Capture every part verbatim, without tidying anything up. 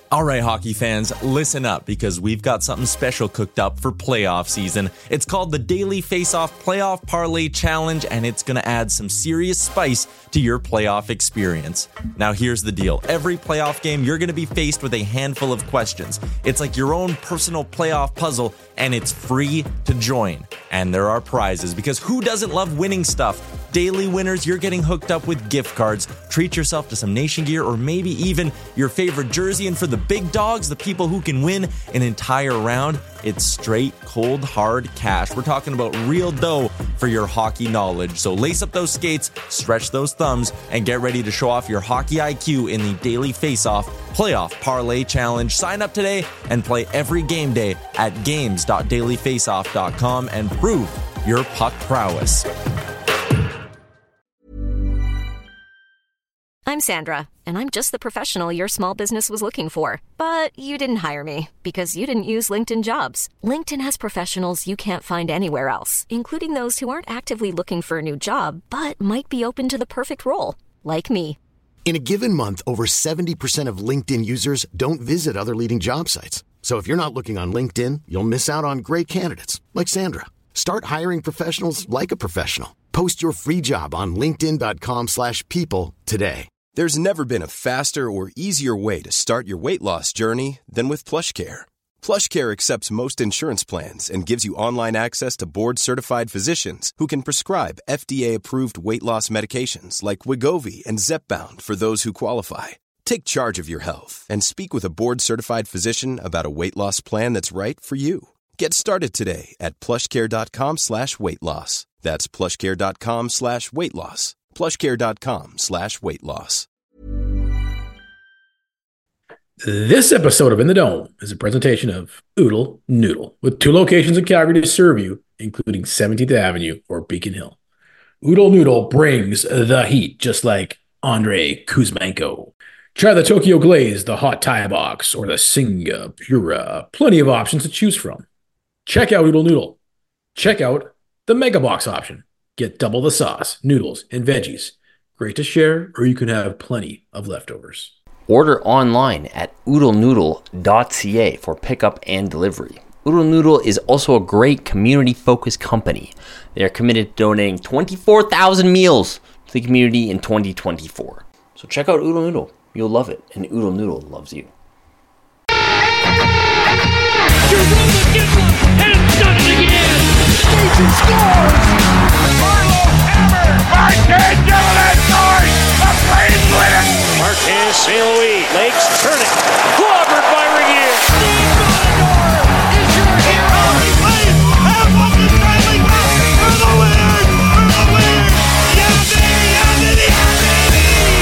All right, hockey fans, listen up because we've got something special cooked up for playoff season. It's called the Daily Face-Off Playoff Parlay Challenge, and it's going to add some serious spice to your playoff experience. Now, here's the deal. Every playoff game, you're going to be faced with a handful of questions. It's like your own personal playoff puzzle, and it's free to join. And there are prizes, because who doesn't love winning stuff? Daily winners, you're getting hooked up with gift cards. Treat yourself to some Nation gear or maybe even your favorite jersey. And for the big dogs, the people who can win an entire round, it's straight, cold, hard cash. We're talking about real dough for your hockey knowledge. So lace up those skates, stretch those thumbs, and get ready to show off your hockey I Q in the Daily Face-Off Playoff Parlay Challenge. Sign up today and play every game day at games dot daily face off dot com and prove your puck prowess. I'm Sandra, and I'm just the professional your small business was looking for. But you didn't hire me because you didn't use LinkedIn Jobs. LinkedIn has professionals you can't find anywhere else, including those who aren't actively looking for a new job, but might be open to the perfect role, like me. In a given month, over seventy percent of LinkedIn users don't visit other leading job sites. So if you're not looking on LinkedIn, you'll miss out on great candidates like Sandra. Start hiring professionals like a professional. Post your free job on linkedin dot com slash people today. There's never been a faster or easier way to start your weight loss journey than with PlushCare. PlushCare accepts most insurance plans and gives you online access to board-certified physicians who can prescribe F D A-approved weight loss medications like Wegovy and Zepbound for those who qualify. Take charge of your health and speak with a board-certified physician about a weight loss plan that's right for you. Get started today at plushcare.com slash weight loss. That's plushcare.com slash weight loss. plushcare.com slash weight loss. This episode of In the Dome is a presentation of Oodle Noodle, with two locations in Calgary to serve you, including seventeenth Avenue or Beacon Hill. Oodle Noodle brings the heat, just like Andrei Kuzmenko. Try the Tokyo Glaze, the Hot Thai Box, or the Singapura. Plenty of options to choose from. Check out Oodle Noodle. Check out the Mega Box option. Get double the sauce, noodles, and veggies. Great to share, or you can have plenty of leftovers. Order online at oodle noodle dot c a for pickup and delivery. Oodle Noodle is also a great community-focused company. They are committed to donating twenty-four thousand meals to the community in twenty twenty-four. So check out Oodle Noodle. You'll love it, and Oodle Noodle loves you. And done it again! Stacey scores! Marlowe hammer! Marquez Gilliland scores! The Flames win it! Marquez, Saint Louis, Lakes turning. Clobbered by Regier! Steve Bonador is your hero! The Flames have won the Stanley Cup for the win! For the win! Yandi, Yandi, Yandi!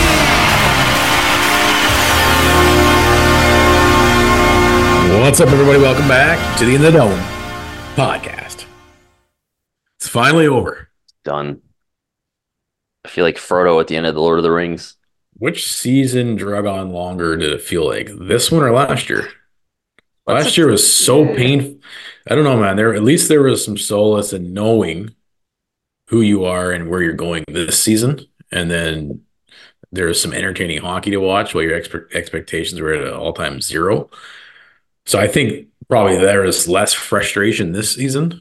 What's up, everybody? Welcome back to the In the Dome podcast. It's finally over. Done. I feel like Frodo at the end of The Lord of the Rings. Which season drug on longer did it feel like? This one or last year? What's last it? year was so painful. I don't know, man. There, at least there was some solace in knowing who you are and where you're going this season. And then there was some entertaining hockey to watch while your expe- expectations were at an all-time zero. So I think probably there is less frustration this season.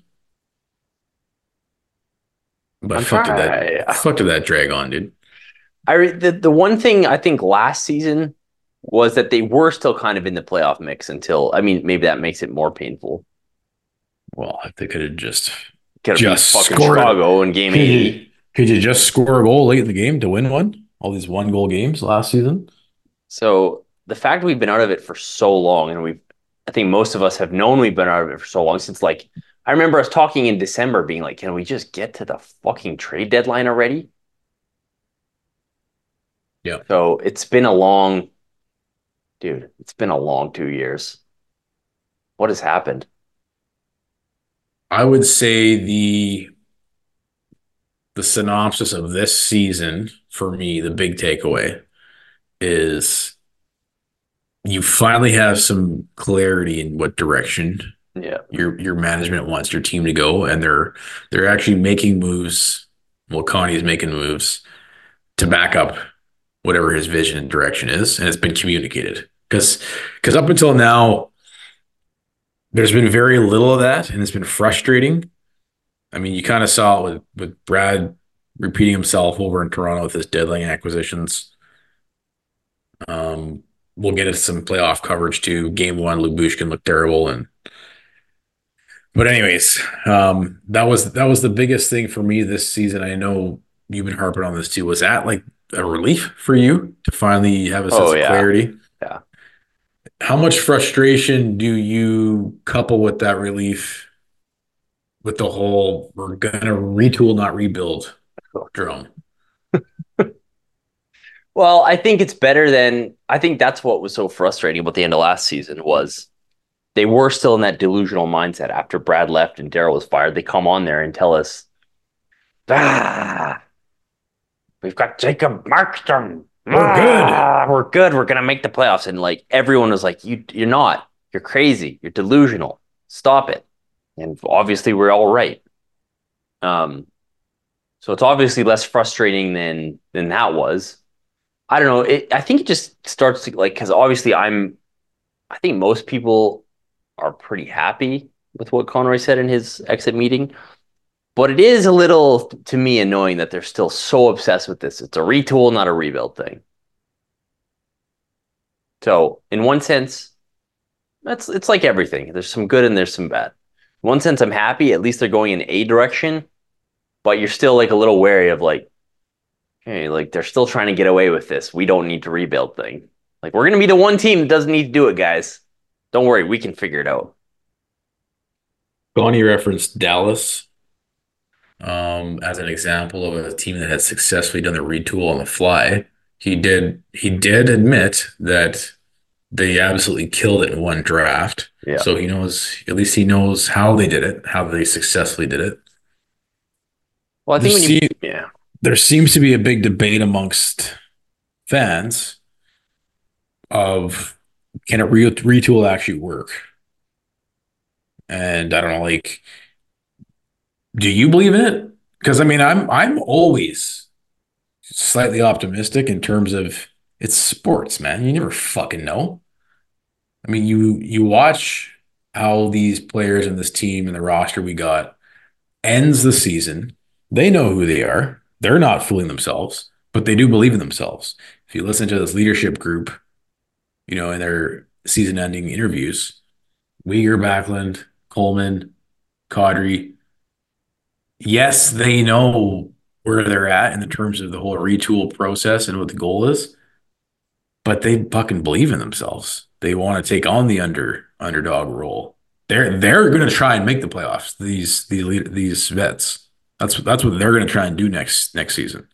But I'm fuck did trying- that fuck did that drag on, dude. I re- the the one thing I think last season was that they were still kind of in the playoff mix until, I mean, maybe that makes it more painful. Well, if they could have just Could have Just beat fucking scored it. Chicago in game could you, eighty. could you just score a goal late in the game to win one? All these one goal games last season. So the fact we've been out of it for so long, and we've, I think most of us have known we've been out of it for so long since, like, I remember us talking in December being like, can we just get to the fucking trade deadline already? Yeah. So it's been a long, dude, it's been a long two years. What has happened? I would say the the synopsis of this season for me, the big takeaway is you finally have some clarity in what direction Yeah. your your management wants your team to go, and they're they're actually making moves. Well, Connie's making moves to back up whatever his vision and direction is, and it's been communicated. Because because up until now, there's been very little of that, and it's been frustrating. I mean, you kind of saw it with, with Brad repeating himself over in Toronto with his deadline acquisitions. Um, we'll get into some playoff coverage too. Game one, Lyubushkin looked terrible, and but anyways, um, that was that was the biggest thing for me this season. I know you've been harping on this too. Was that like a relief for you to finally have a sense Oh, of yeah. clarity? Yeah. How much frustration do you couple with that relief with the whole we're gonna retool, not rebuild drum? Well, I think it's better than I think that's what was so frustrating about the end of last season was they were still in that delusional mindset after Brad left and Daryl was fired. They come on there and tell us, ah, we've got Jacob Markstrom. We're ah, We're good. We're gonna make the playoffs. And like everyone was like, You you're not. You're crazy. You're delusional. Stop it. And obviously we're all right. Um so it's obviously less frustrating than than that was. I don't know. It, I think it just starts to like because obviously I'm. I think most people are pretty happy with what Conroy said in his exit meeting, but it is a little to me annoying that they're still so obsessed with this. It's a retool, not a rebuild thing. So in one sense, that's it's like everything. There's some good and there's some bad. In one sense, I'm happy. At least they're going in a direction, but you're still like a little wary of like. Hey, like they're still trying to get away with this. We don't need to rebuild thing. Like we're going to be the one team that doesn't need to do it, guys. Don't worry. We can figure it out. Bonnie referenced Dallas um, as an example of a team that had successfully done the retool on the fly. He did he did admit that they absolutely killed it in one draft. Yeah. So he knows, at least he knows how they did it, how they successfully did it. Well, I think You when you, see- yeah. There seems to be a big debate amongst fans of can a re- retool actually work? And I don't know, like, do you believe in it? Because I mean, I'm I'm always slightly optimistic in terms of it's sports, man. You never fucking know. I mean, you you watch how these players and this team and the roster we got ends the season. They know who they are. They're not fooling themselves, but they do believe in themselves. If you listen to this leadership group, you know, in their season-ending interviews, Uyghur, Backlund, Coleman, Kadri, yes, they know where they're at in the terms of the whole retool process and what the goal is, but they fucking believe in themselves. They want to take on the under underdog role. They're they're going to try and make the playoffs. These these these vets. That's that's what they're going to try and do next next season.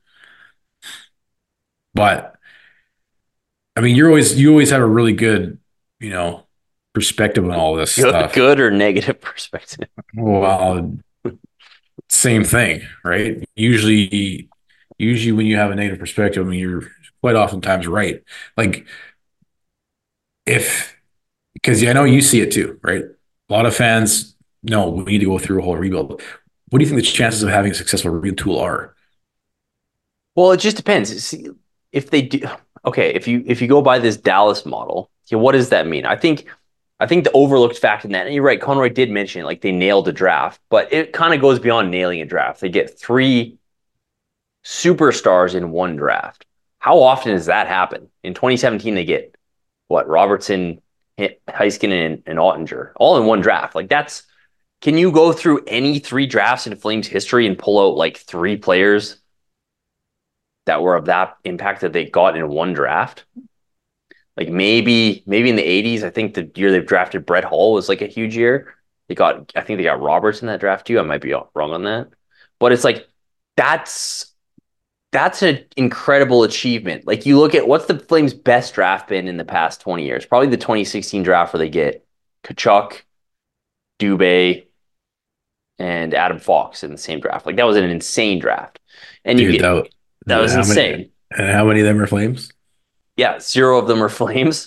But I mean, you're always you always have a really good, you know, perspective on all this Good, stuff. good or negative perspective. Well, same thing, right? Usually, usually when you have a negative perspective, I mean, you're quite oftentimes right. Like if, because I know you see it too, right? A lot of fans, no, we need to go through a whole rebuild. What do you think the chances of having a successful retool are? Well, it just depends. See, if they do, okay, if you if you go by this Dallas model, yeah, what does that mean? I think I think the overlooked fact in that, and you're right, Conroy did mention it, like they nailed a draft, but it kind of goes beyond nailing a draft. They get three superstars in one draft. How often does that happen? In twenty seventeen, they get what? Robertson, Heiskanen, and, and Ottinger, all in one draft. Like that's, can you go through any three drafts in Flames history and pull out like three players that were of that impact that they got in one draft? Like maybe, maybe in the eighties, I think the year they've drafted Brett Hull was like a huge year. They got, I think they got Roberts in that draft too. I might be wrong on that, but it's like, that's, that's an incredible achievement. Like you look at what's the Flames' best draft been in the past twenty years? Probably the twenty sixteen draft where they get Tkachuk, Dubé, and Adam Fox in the same draft. Like that was an insane draft. And Dude, you get, that, that was how insane. Many, and how many of them are Flames? Yeah, zero of them are Flames.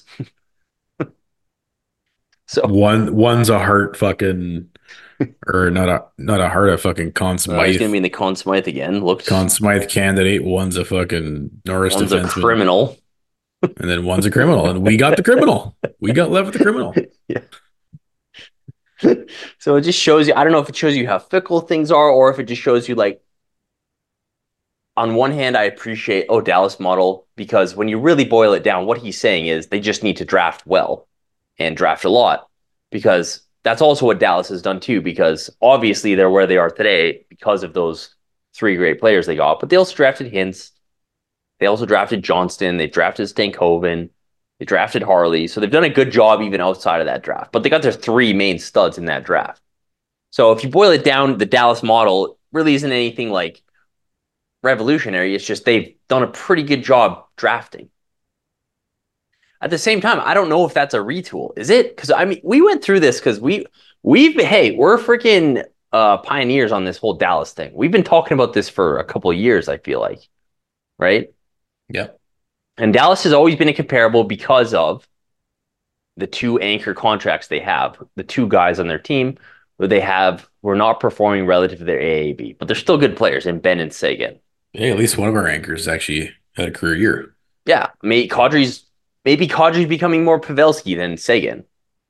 So one one's a Hart fucking, or not a not a Hart, a fucking Conn uh, Smythe. he's gonna be in the Conn Smythe again. Looked Conn Smythe candidate. One's a fucking Norris one's a defenseman. criminal. And then one's a criminal, and we got the criminal. We got left with the criminal. Yeah. So it just shows you, I don't know if it shows you how fickle things are, or if it just shows you, like, on one hand, I appreciate, oh, Dallas model, because when you really boil it down, what he's saying is they just need to draft well and draft a lot, because that's also what Dallas has done too, because obviously they're where they are today because of those three great players they got, but they also drafted Hintz. They also drafted Johnston. They drafted Stankoven. They drafted Harley. So they've done a good job even outside of that draft, but they got their three main studs in that draft. So if you boil it down, the Dallas model really isn't anything like revolutionary. It's just they've done a pretty good job drafting. At the same time, I don't know if that's a retool. Is it? Because I mean, we went through this because we we've been, hey, we're freaking uh, pioneers on this whole Dallas thing. We've been talking about this for a couple of years, I feel like, right? Yeah. And Dallas has always been a comparable because of the two anchor contracts they have. The two guys on their team who they have were not performing relative to their A A B, but they're still good players in Ben and Seguin. Hey, at least one of our anchors actually had a career year. Yeah, maybe Kadri's maybe Kadri's becoming more Pavelski than Seguin.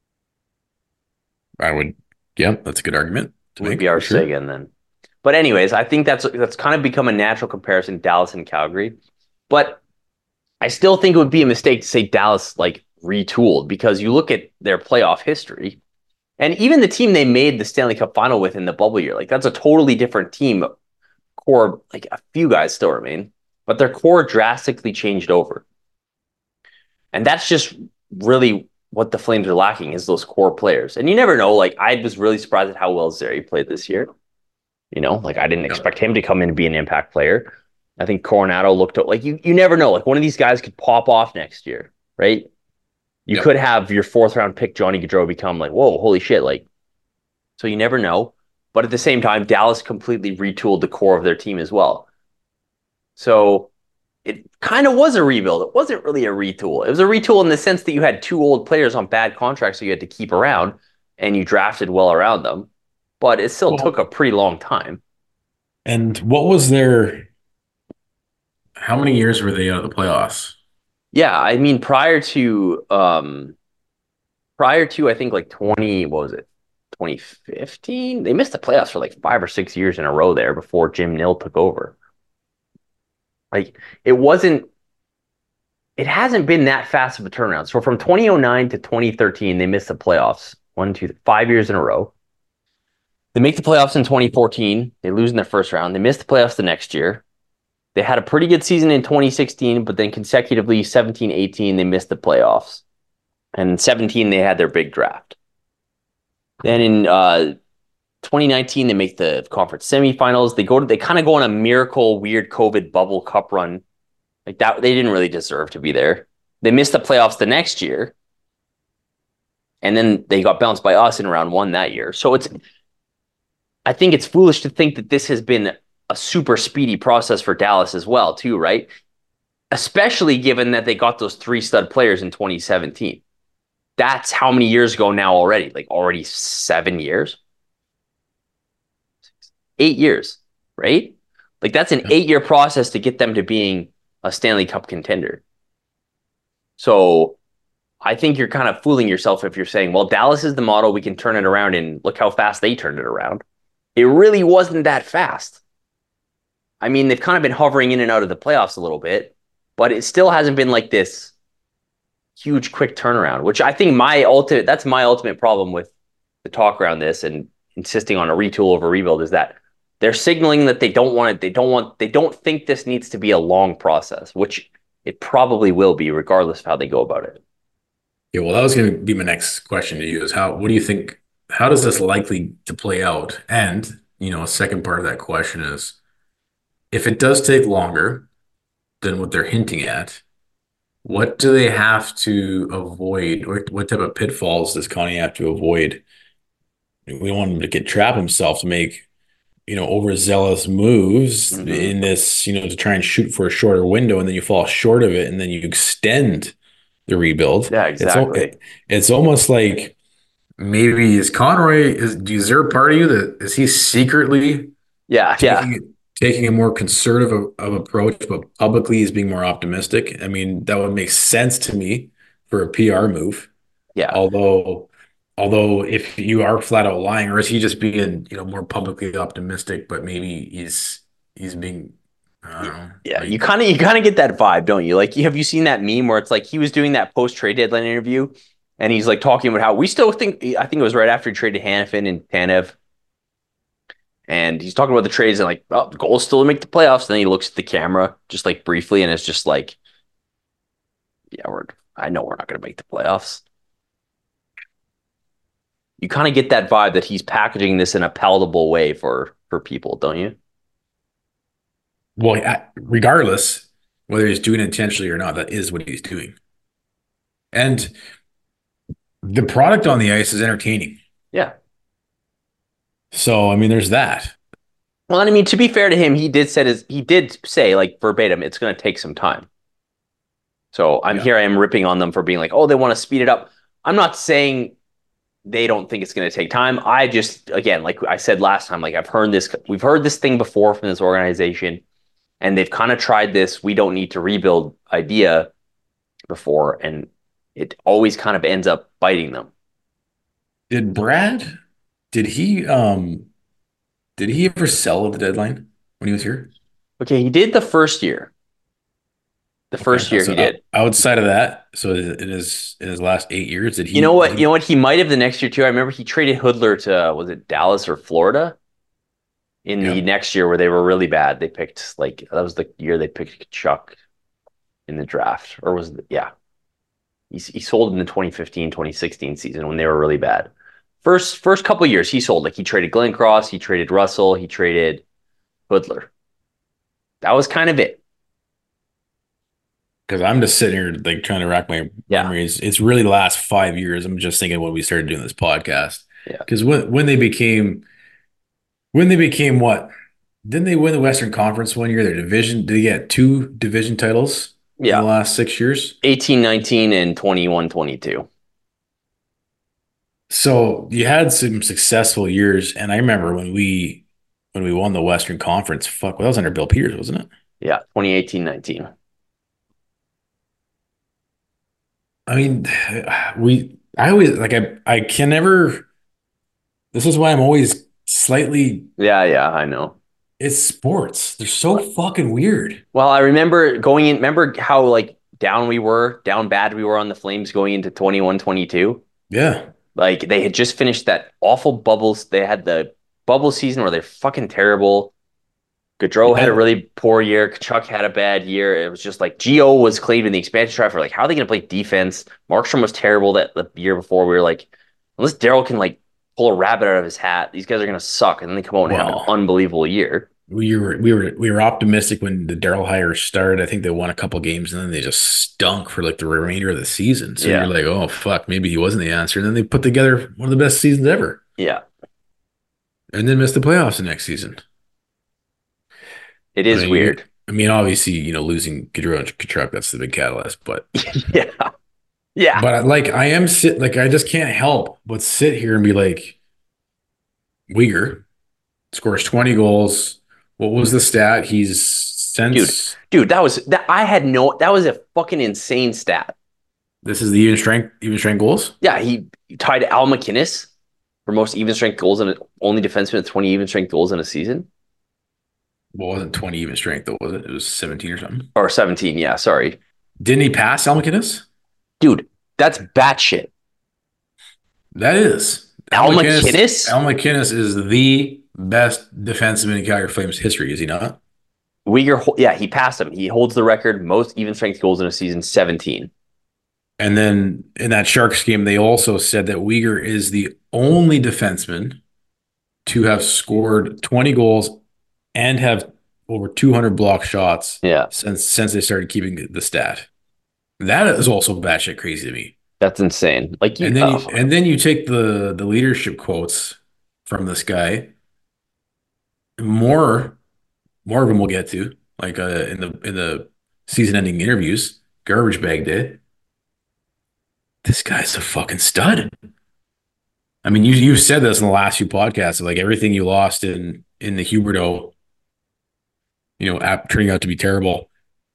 I would, yeah, that's a good argument. To would be our sure. Seguin then. But anyways, I think that's that's kind of become a natural comparison, Dallas and Calgary. But I still think it would be a mistake to say Dallas like retooled, because you look at their playoff history, and even the team they made the Stanley Cup final with in the bubble year, like that's a totally different team. Core, like a few guys still remain, but their core drastically changed over. And that's just really what the Flames are lacking, is those core players. And you never know, like I was really surprised at how well Zary played this year. You know, like I didn't expect him to come in and be an impact player. I think Coronado looked like you you never know. Like one of these guys could pop off next year, right? You yep. could have your fourth round pick, Johnny Gaudreau, become like, whoa, holy shit. Like, so you never know. But at the same time, Dallas completely retooled the core of their team as well. So it kind of was a rebuild. It wasn't really a retool. It was a retool in the sense that you had two old players on bad contracts that you had to keep around, and you drafted well around them. But it still well, took a pretty long time. And what was their... How many years were they out of the playoffs? Yeah, I mean, prior to... um, prior to, I think, like twenty... What was it? twenty fifteen, they missed the playoffs for like five or six years in a row there before Jim Nill took over. Like it wasn't, it hasn't been that fast of a turnaround. So from twenty oh nine to twenty thirteen, they missed the playoffs one, two, five years in a row. They make the playoffs in twenty fourteen. They lose in their first round. They missed the playoffs the next year. They had a pretty good season in twenty sixteen, but then consecutively seventeen, eighteen, they missed the playoffs. And in seventeen, they had their big draft. Then in uh, twenty nineteen, they make the conference semifinals. They go to, they kind of go on a miracle, weird COVID bubble cup run. Like that, they didn't really deserve to be there. They missed the playoffs the next year. And then they got bounced by us in round one that year. So it's, I think it's foolish to think that this has been a super speedy process for Dallas as well, too, right? Especially given that they got those three stud players in twenty seventeen. That's how many years ago now already? Like already seven years? Eight years, right? Like that's an eight-year process to get them to being a Stanley Cup contender. So I think you're kind of fooling yourself if you're saying, well, Dallas is the model, we can turn it around, and look how fast they turned it around. It really wasn't that fast. I mean, they've kind of been hovering in and out of the playoffs a little bit, but it still hasn't been like this huge quick turnaround, which I think my ultimate, that's my ultimate problem with the talk around this and insisting on a retool over rebuild, is that they're signaling that they don't want it. They don't want, they don't think this needs to be a long process, which it probably will be regardless of how they go about it. Yeah, well, that was going to be my next question to you is how, what do you think, how does this likely to play out? And, you know, a second part of that question is, if it does take longer than what they're hinting at, what do they have to avoid? Or what type of pitfalls does Connie have to avoid? We don't want him to get trap himself to make, you know, overzealous moves mm-hmm. in this, you know, to try and shoot for a shorter window, and then you fall short of it, and then you extend the rebuild. Yeah, exactly. It's, it's almost like maybe is Conroy, is, is there a part of you that, is he secretly yeah, taking, yeah. taking a more conservative of, of approach, but publicly he's being more optimistic. I mean, that would make sense to me for a P R move. Yeah. Although, although if you are flat out lying, or is he just being, you know, more publicly optimistic, but maybe he's he's being, I don't know, Yeah, like, you kind of you kind of get that vibe, don't you? Like, have you seen that meme where it's like he was doing that post trade deadline interview, and he's like talking about how we still think. I think it was right after he traded Hanifin and Tanev, and he's talking about the trades and like, oh, the goal is still to make the playoffs. And then he looks at the camera just like briefly, and it's just like, yeah, we're I know we're not going to make the playoffs. You kind of get that vibe that he's packaging this in a palatable way for for people, don't you? well, regardless whether he's doing it intentionally or not, that is what he's doing. And the product on the ice is entertaining. Yeah. So, I mean, there's that. Well, I mean, to be fair to him, he did said his, he did say like verbatim, it's going to take some time. So I'm Yeah. here. I am ripping on them for being like, oh, they want to speed it up. I'm not saying they don't think it's going to take time. I just, again, like I said last time, like I've heard this, we've heard this thing before from this organization, and they've kind of tried this "we don't need to rebuild" idea before, and it always kind of ends up biting them. Did Brad, did he, um, did he ever sell at the deadline when he was here? Okay, he did the first year. The first Okay, year so he did. Outside of that, so in his in his last eight years, did he? You know what? did he- You know what? He might have the next year too. I remember he traded Hoodler to was it Dallas or Florida in the Yeah. next year where they were really bad. They picked like that was the year they picked Chuck in the draft, or was it, yeah. He he sold in the twenty fifteen twenty sixteen season when they were really bad. First first couple of years he sold, like he traded Glenn Cross, he traded Russell, he traded Hoodler. That was kind of it. Because I'm just sitting here like trying to rack my Yeah. memories. It's really the last five years. I'm just thinking when we started doing this podcast. Yeah. Because when when they became when they became what? Didn't they win the Western Conference one year? Their division, did they get two division titles Yeah. in the last six years? eighteen nineteen and twenty-one twenty-two. So you had some successful years, and I remember when we when we won the Western Conference. Fuck, well, that was under Bill Peters, wasn't it? Yeah, twenty eighteen nineteen. I mean, we. I always like. I. I can never. This is why I'm always slightly. Yeah, yeah, I know. It's sports. They're so fucking weird. Well, I remember going in, remember how like down we were, down bad we were on the Flames going into twenty-one twenty-two? Yeah. Like they had just finished that awful bubbles. They had the bubble season where they're fucking terrible. Gaudreau had a Yeah. really poor year. Kachuk had a bad year. It was just like Gio was claimed in the expansion draft for like, how are they going to play defense? Markstrom was terrible that the year before. We were like, unless Daryl can like pull a rabbit out of his hat, these guys are going to suck. And then they come out and have Wow. an unbelievable year. We were we were we were optimistic when the Daryl hire started. I think they won a couple games and then they just stunk for like the remainder of the season. So Yeah. you're like, oh fuck, maybe he wasn't the answer. And then they put together one of the best seasons ever, Yeah, and then missed the playoffs the next season. it is I mean, weird. I mean, obviously, you know, losing Gaudreau and Kachuk, that's the big catalyst. But Yeah. Yeah. but I, like I am sit like I just can't help but sit here and be like, Uyghur scores twenty goals. What was the stat? He's since Dude, that was that I had no that was a fucking insane stat. this is the even strength even strength goals. Yeah, he tied Al McInnes for most even strength goals and only defenseman with twenty even strength goals in a season. Well, it wasn't twenty even strength though, was it? It was seventeen or something. Or seventeen, yeah, sorry. Didn't he pass Al McInnes? Dude, that's batshit. That is. Al McInnes? Al McInnes is the best defenseman in Calgary Flames history, is he not? Uyghur, yeah, he passed him. He holds the record most even strength goals in a season, seventeen. And then in that Sharks game, they also said that Uyghur is the only defenseman to have scored twenty goals and have over two hundred block shots Yeah, since since they started keeping the stat. That is also batshit crazy to me. that's insane. Like you, And then oh, you, and then you take the the leadership quotes from this guy. More more of them we'll get to, like uh, in the in the season-ending interviews. Garbage bag day. This guy's a fucking stud. I mean, you you've said this in the last few podcasts, like everything you lost in in the Huberto you know, ap- turning out to be terrible,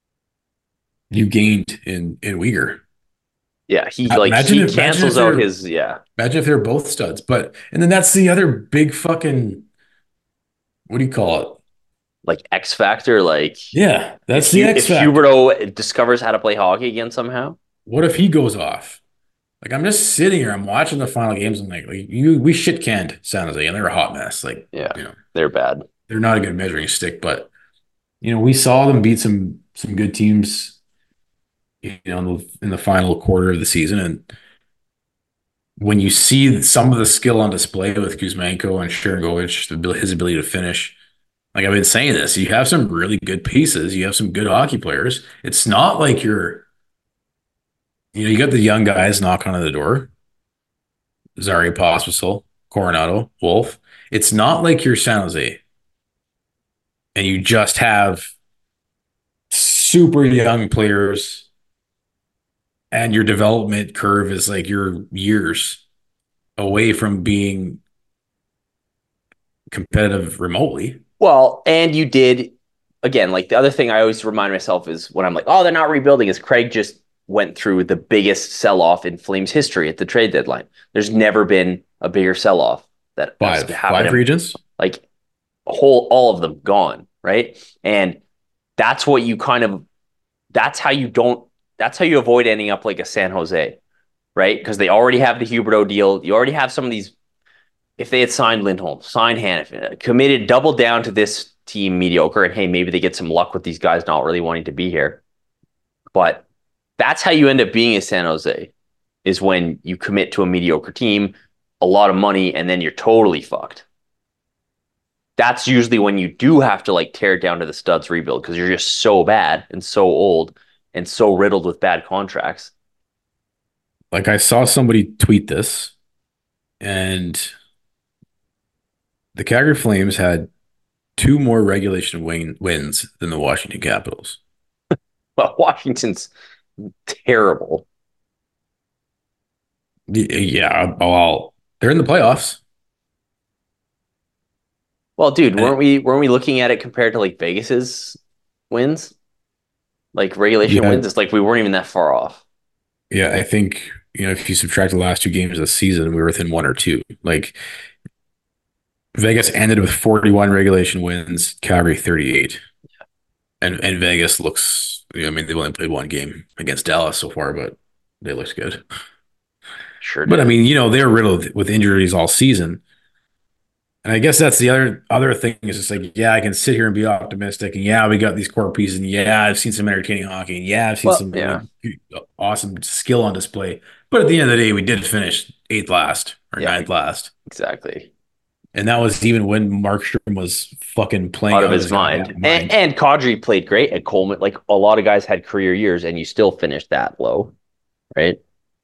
you gained in in Uyghur. Yeah, he like Imagine he if, imagine if cancels out they're his yeah. imagine if they're both studs. But and then that's the other big fucking, what do you call it? Like X Factor, like Yeah, that's if, the Hu- X if factor. Huberto discovers how to play hockey again somehow. What if he goes off? Like I'm just sitting here, I'm watching the final games. I'm like, like you, we shit canned San Jose, and they're a hot mess. Like, Yeah, you know, they're bad. they're not a good measuring stick. But you know, we saw them beat some some good teams, you know, in the, in the final quarter of the season, and when you see some of the skill on display with Kuzmenko and Sharangovich, the abil- his ability to finish, like I've been saying this, you have some really good pieces. You have some good hockey players. It's not like you're, you know, you got the young guys knocking on the door, Zari Pospisil, Coronado, Wolf. It's not like you're San Jose and you just have super young players and your development curve is like you're years away from being competitive remotely. Well, and you did again, like the other thing I always remind myself is when I'm like, oh, they're not rebuilding, is Craig just went through the biggest sell-off in Flames history at the trade deadline. There's never been a bigger sell-off that has Five, happened. five regions. Like a whole all of them gone, right? And that's what you kind of that's how you don't that's how you avoid ending up like a San Jose, right? Because they already have the Huberto deal. You already have some of these. If they had signed Lindholm, signed Hanifin, committed, doubled down to this team mediocre, and hey, maybe they get some luck with these guys not really wanting to be here. But that's how you end up being a San Jose, is when you commit to a mediocre team, a lot of money, and then you're totally fucked. That's usually when you do have to like tear it down to the studs rebuild because you're just so bad and so old and so riddled with bad contracts. Like I saw somebody tweet this, and the Calgary Flames had two more regulation win- wins than the Washington Capitals. Well, Washington's terrible. Yeah, well, they're in the playoffs. Well, dude, weren't we weren't we looking at it compared to like Vegas's wins? Like regulation Yeah. wins? It's like we weren't even that far off. Yeah, I think, you know, if you subtract the last two games of the season, we were within one or two. Like Vegas ended with forty-one regulation wins, Calgary thirty-eight. And and Vegas looks, I mean, they've only played one game against Dallas so far, but they look good. Sure. But did. I mean, you know, they're riddled with injuries all season. And I guess that's the other other thing is just like, yeah, I can sit here and be optimistic. And yeah, we got these core pieces. And yeah, I've seen some entertaining hockey. And yeah, I've seen Well, some yeah. really awesome skill on display. But at the end of the day, we did finish eighth last or Yeah. ninth last. Exactly. And that was even when Markstrom was fucking playing Out of his mind. goddamn And, and Kadri played great at Coleman. Like a lot of guys had career years and you still finished that low. Right.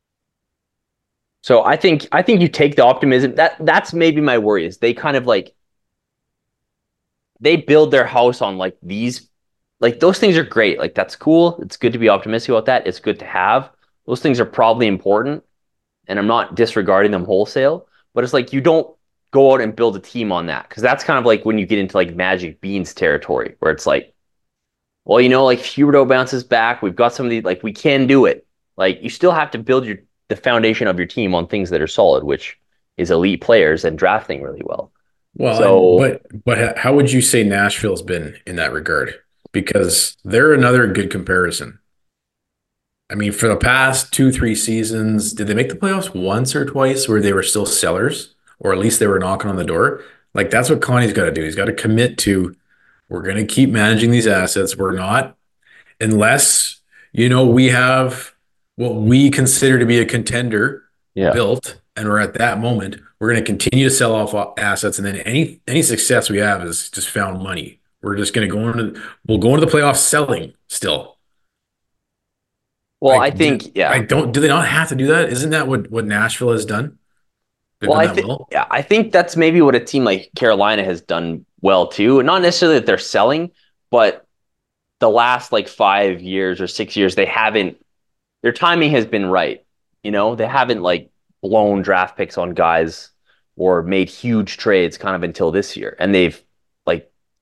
So I think I think you take the optimism. That that's maybe my worry is they kind of like they build their house on like these, like those things are great. Like that's cool. It's good to be optimistic about that. It's good to have. Those things are probably important. And I'm not disregarding them wholesale, but it's like you don't go out and build a team on that. Cause that's kind of like when you get into like Magic Beans territory where it's like, well, you know, like Huberto bounces back. We've got some of these, like we can do it. Like you still have to build your the foundation of your team on things that are solid, which is elite players and drafting really well. Well, So- but but how would you say Nashville's been in that regard? Because they're another good comparison. I mean, for the past two, three seasons, did they make the playoffs once or twice where they were still sellers, or at least they were knocking on the door? Like that's what Connie's got to do. He's got to commit to, we're going to keep managing these assets. We're not, unless, you know, we have what we consider to be a contender Yeah. built, and we're at that moment, we're going to continue to sell off assets, and then any any success we have is just found money. We're just going to go into we'll go into the playoffs selling still. Well, Like, I think, do, yeah. I don't. Do they not have to do that? Isn't that what what Nashville has done? They've Well, done I that think well? yeah, I think that's maybe what a team like Carolina has done well too. Not necessarily that they're selling, but the last like five years or six years, they haven't. Their timing has been right. You know, they haven't like blown draft picks on guys or made huge trades kind of until this year, and they've like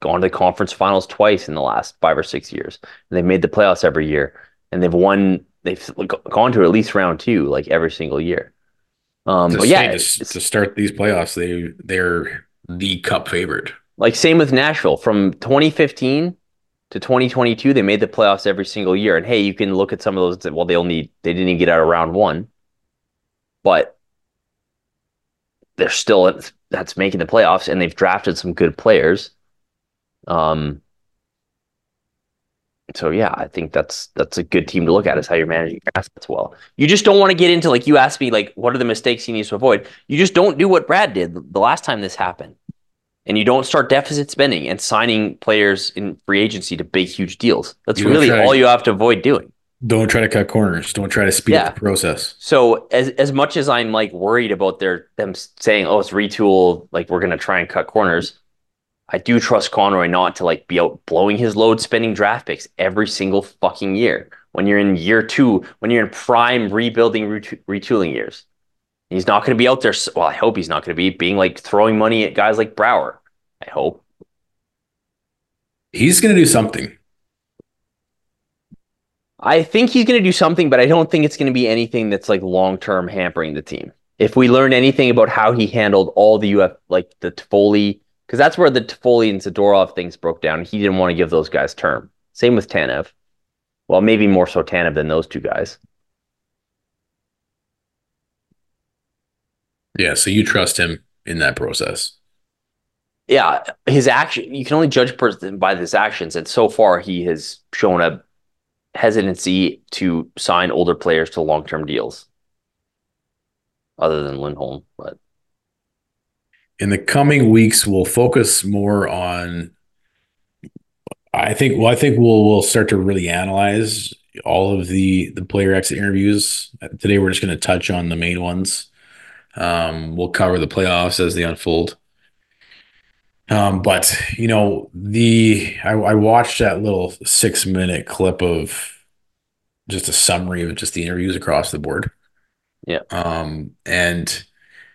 gone to the conference finals twice in the last five or six years. And they've made the playoffs every year. And they've won, they've gone to at least round two, like every single year. Um, but yeah, to, to start these playoffs, they, they're the cup favorite. Like same with Nashville. From twenty fifteen to twenty twenty-two, they made the playoffs every single year. And hey, you can look at some of those. Well, they'll need, they didn't even get out of round one. But they're still, that's making the playoffs, and they've drafted some good players. Um, so yeah, I think that's that's a good team to look at, is how you're managing your assets well. You just don't want to get into, like, you asked me, like, what are the mistakes he needs to avoid? You just don't do what Brad did the last time this happened. And you don't start deficit spending and signing players in free agency to big, huge deals. That's really all to, you have to avoid doing. Don't try to cut corners. Don't try to speed yeah. up the process. So as as much as I'm like worried about their them saying, oh, it's retool, like we're going to try and cut corners, I do trust Conroy not to like be out blowing his load spending draft picks every single fucking year. When you're in year two, when you're in prime rebuilding retooling years. He's not going to be out there. Well, I hope he's not going to be being like throwing money at guys like Brouwer. I hope. He's going to do something. I think he's going to do something, but I don't think it's going to be anything that's like long-term hampering the team. If we learn anything about how he handled all the U F, like the Toffoli, because that's where the Toffoli and Zadorov things broke down. He didn't want to give those guys term. Same with Tanev. Well, maybe more so Tanev than those two guys. Yeah, so you trust him in that process. Yeah, his action, you can only judge person by his actions, and so far he has shown a hesitancy to sign older players to long-term deals, other than Lindholm. But in the coming weeks, we'll focus more on. I think. Well, I think we'll we'll start to really analyze all of the the player exit interviews. Today, we're just going to touch on the main ones. Um, we'll cover the playoffs as they unfold. Um, but you know, the I, I watched that little six minute clip of just a summary of just the interviews across the board. Yeah. Um, and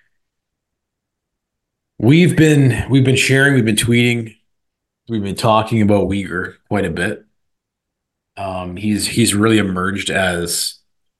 we've been we've been sharing, we've been tweeting, we've been talking about Weegar quite a bit. Um, he's he's really emerged as,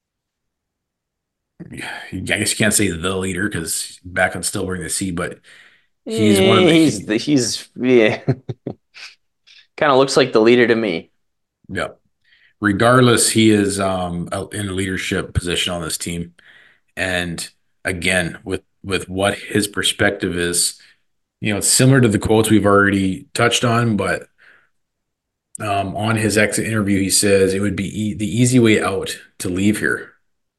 I guess you can't say the leader because back on still wearing the C, but he's one of the he's the, he's yeah kind of looks like the leader to me. Yeah. Regardless, he is um in a leadership position on this team. And again, with with what his perspective is, you know, it's similar to the quotes we've already touched on, but um on his exit interview, he says it would be e- the easy way out to leave here.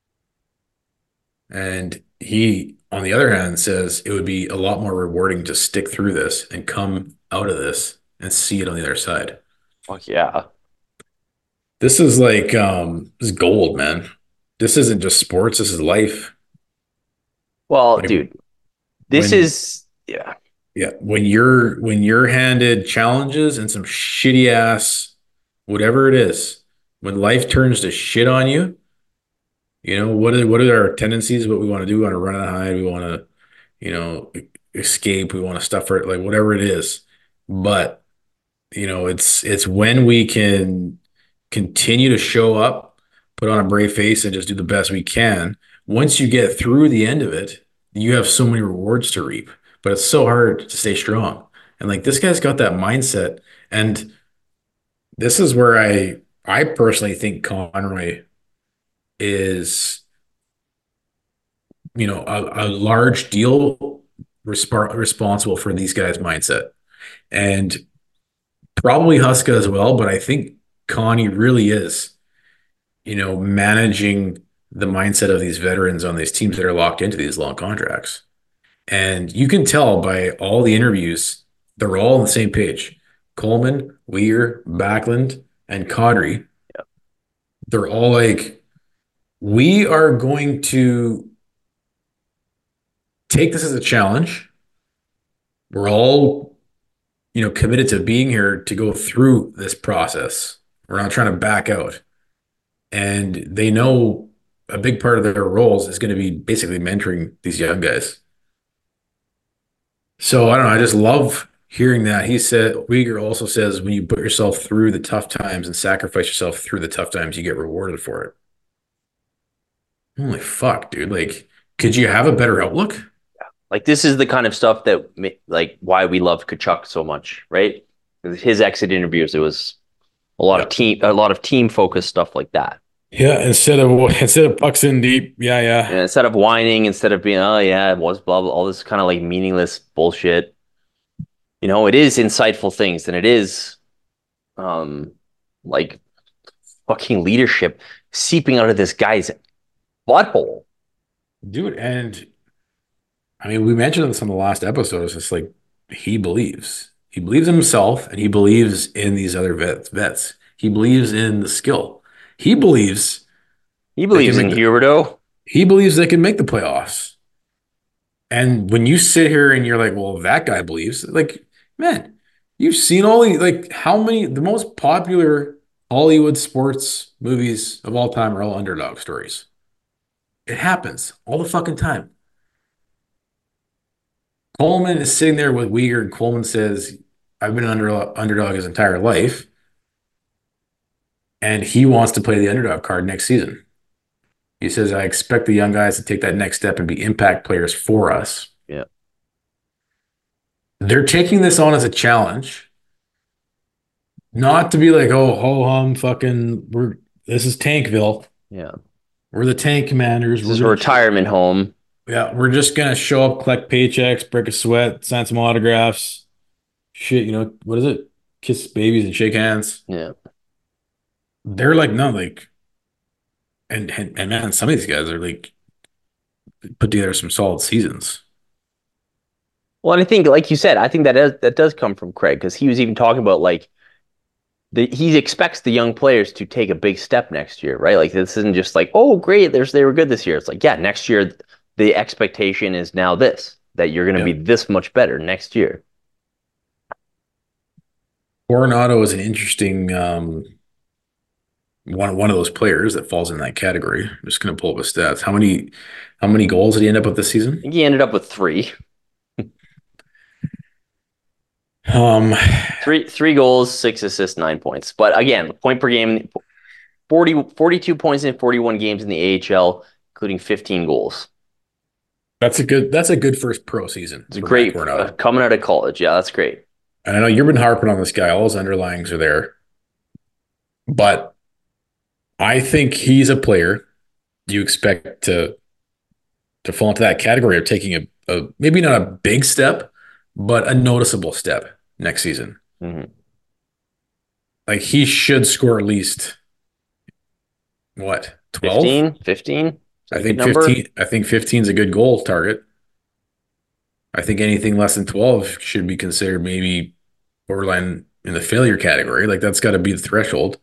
And he, on the other hand, says it would be a lot more rewarding to stick through this and come out of this and see it on the other side. Fuck yeah. This is like, um, this is gold, man. This isn't just sports. This is life. Well, like, dude, this when, is, yeah. Yeah. When you're, when you're handed challenges and some shitty ass, whatever it is, when life turns to shit on you, you know, what are what are our tendencies? What we want to do? We want to run and hide. We want to, you know, escape. We want to stuff it, like whatever it is. But, you know, it's it's when we can continue to show up, put on a brave face, and just do the best we can. Once you get through the end of it, you have so many rewards to reap. But it's so hard to stay strong. And like this guy's got that mindset. And this is where I I personally think Conroy is, you know, a, a large deal resp- responsible for these guys' mindset, and probably Huska as well. But I think Connie really is, you know, managing the mindset of these veterans on these teams that are locked into these long contracts. And you can tell by all the interviews, they're all on the same page. Coleman, Weir, Backlund, and Kadri. Yep. They're all like, we are going to take this as a challenge. We're all, you know, committed to being here to go through this process. We're not trying to back out. And they know a big part of their roles is going to be basically mentoring these young guys. So I don't know. I just love, hearing that, he said, Uyghur also says, when you put yourself through the tough times and sacrifice yourself through the tough times, you get rewarded for it. Holy fuck, dude. Like, could you have a better outlook? Like, this is the kind of stuff that, like, why we love Tkachuk so much, right? His exit interviews, it was a lot Yeah. of team, a lot of team focused stuff like that. Yeah, instead of instead of pucks in deep, yeah, yeah. And instead of whining, instead of being, oh yeah, it was blah blah, all this kind of like meaningless bullshit. You know, it is insightful things, and it is, um, like fucking leadership seeping out of this guy's butthole, Dude, and I mean, we mentioned this on the last episode. It's just like he believes. He believes in himself and he believes in these other vets. vets. He believes in the skill. He believes He believes in the, Huberdeau. He believes they can make the playoffs. And when you sit here and you're like, well, that guy believes, like, man, you've seen all the, like, how many, the most popular Hollywood sports movies of all time are all underdog stories. It happens all the fucking time. Coleman is sitting there with Uyghur, and Coleman says, I've been an under, underdog his entire life. And he wants to play the underdog card next season. He says, I expect the young guys to take that next step and be impact players for us. Yeah. They're taking this on as a challenge. Not to be like, oh, ho hum, fucking, we're this is Tankville. Yeah. We're the tank commanders. This is a retirement home. Yeah, we're just gonna show up, collect paychecks, break a sweat, sign some autographs. Shit, you know, what is it? Kiss babies and shake hands. Yeah. They're like, no, like, and, and and man, some of these guys are like put together some solid seasons. Well, and I think, like you said, I think that is, that does come from Craig, because he was even talking about like the he expects the young players to take a big step next year, right? Like, this isn't just like, oh, great, there's they were good this year. It's like, yeah, next year the expectation is now this, that you're going to Yeah. be this much better next year. Coronado is an interesting um, one one of those players that falls in that category. I'm just gonna pull up his stats. How many how many goals did he end up with this I season? think he ended up with three. Um, Three three goals, six assists, nine points. But again, point per game, forty, forty-two points in forty-one games in the A H L, including fifteen goals. that's a good that's a good first pro season. It's a for great Matt Coronado. uh, coming out of college. Yeah, that's great. And I know you've been harping on this guy. All his underlyings are there, but I think he's a player you expect to to fall into that category of taking a, a maybe not a big step, but a noticeable step next season. Mm-hmm. Like, he should score at least what, twelve? fifteen? fifteen? I think fifteen. I think fifteen is a good goal target. I think anything less than twelve should be considered maybe borderline in the failure category. Like, that's got to be the threshold.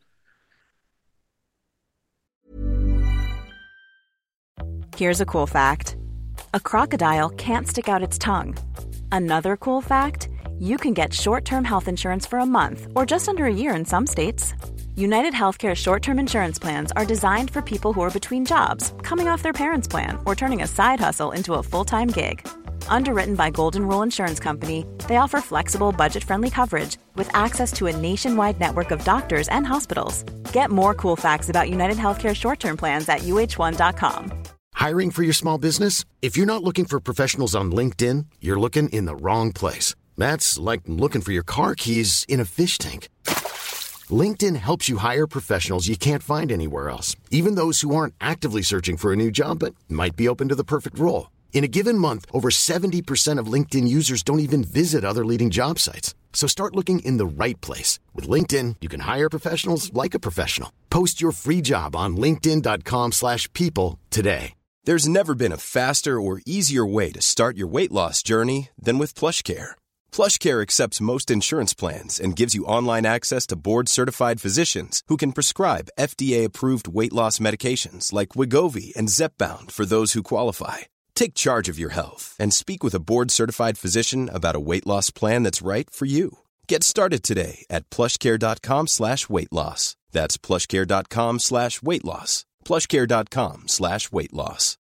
Here's a cool fact. A crocodile can't stick out its tongue. Another cool fact, you can get short-term health insurance for a month or just under a year in some states. United Healthcare short-term insurance plans are designed for people who are between jobs, coming off their parents' plan, or turning a side hustle into a full-time gig. Underwritten by Golden Rule Insurance Company, they offer flexible, budget-friendly coverage with access to a nationwide network of doctors and hospitals. Get more cool facts about United Healthcare short-term plans at U H one dot com. Hiring for your small business? If you're not looking for professionals on LinkedIn, you're looking in the wrong place. That's like looking for your car keys in a fish tank. LinkedIn helps you hire professionals you can't find anywhere else, even those who aren't actively searching for a new job but might be open to the perfect role. In a given month, over seventy percent of LinkedIn users don't even visit other leading job sites. So start looking in the right place. With LinkedIn, you can hire professionals like a professional. Post your free job on linkedin dot com slash people today. There's never been a faster or easier way to start your weight loss journey than with PlushCare. PlushCare accepts most insurance plans and gives you online access to board-certified physicians who can prescribe F D A-approved weight loss medications like Wegovy and Zepbound for those who qualify. Take charge of your health and speak with a board-certified physician about a weight loss plan that's right for you. Get started today at plushcare.com slash weight loss. That's plushcare.com slash weight loss. plushcare.com slash weight loss.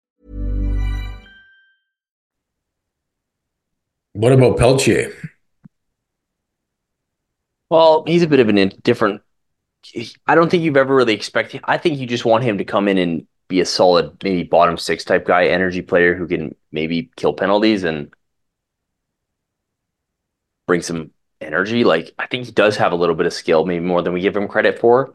What about Peltier? Well, he's a bit of an in- different. I don't think you've ever really expected. I think you just want him to come in and be a solid, maybe bottom six type guy, energy player who can maybe kill penalties and bring some energy. Like, I think he does have a little bit of skill, maybe more than we give him credit for.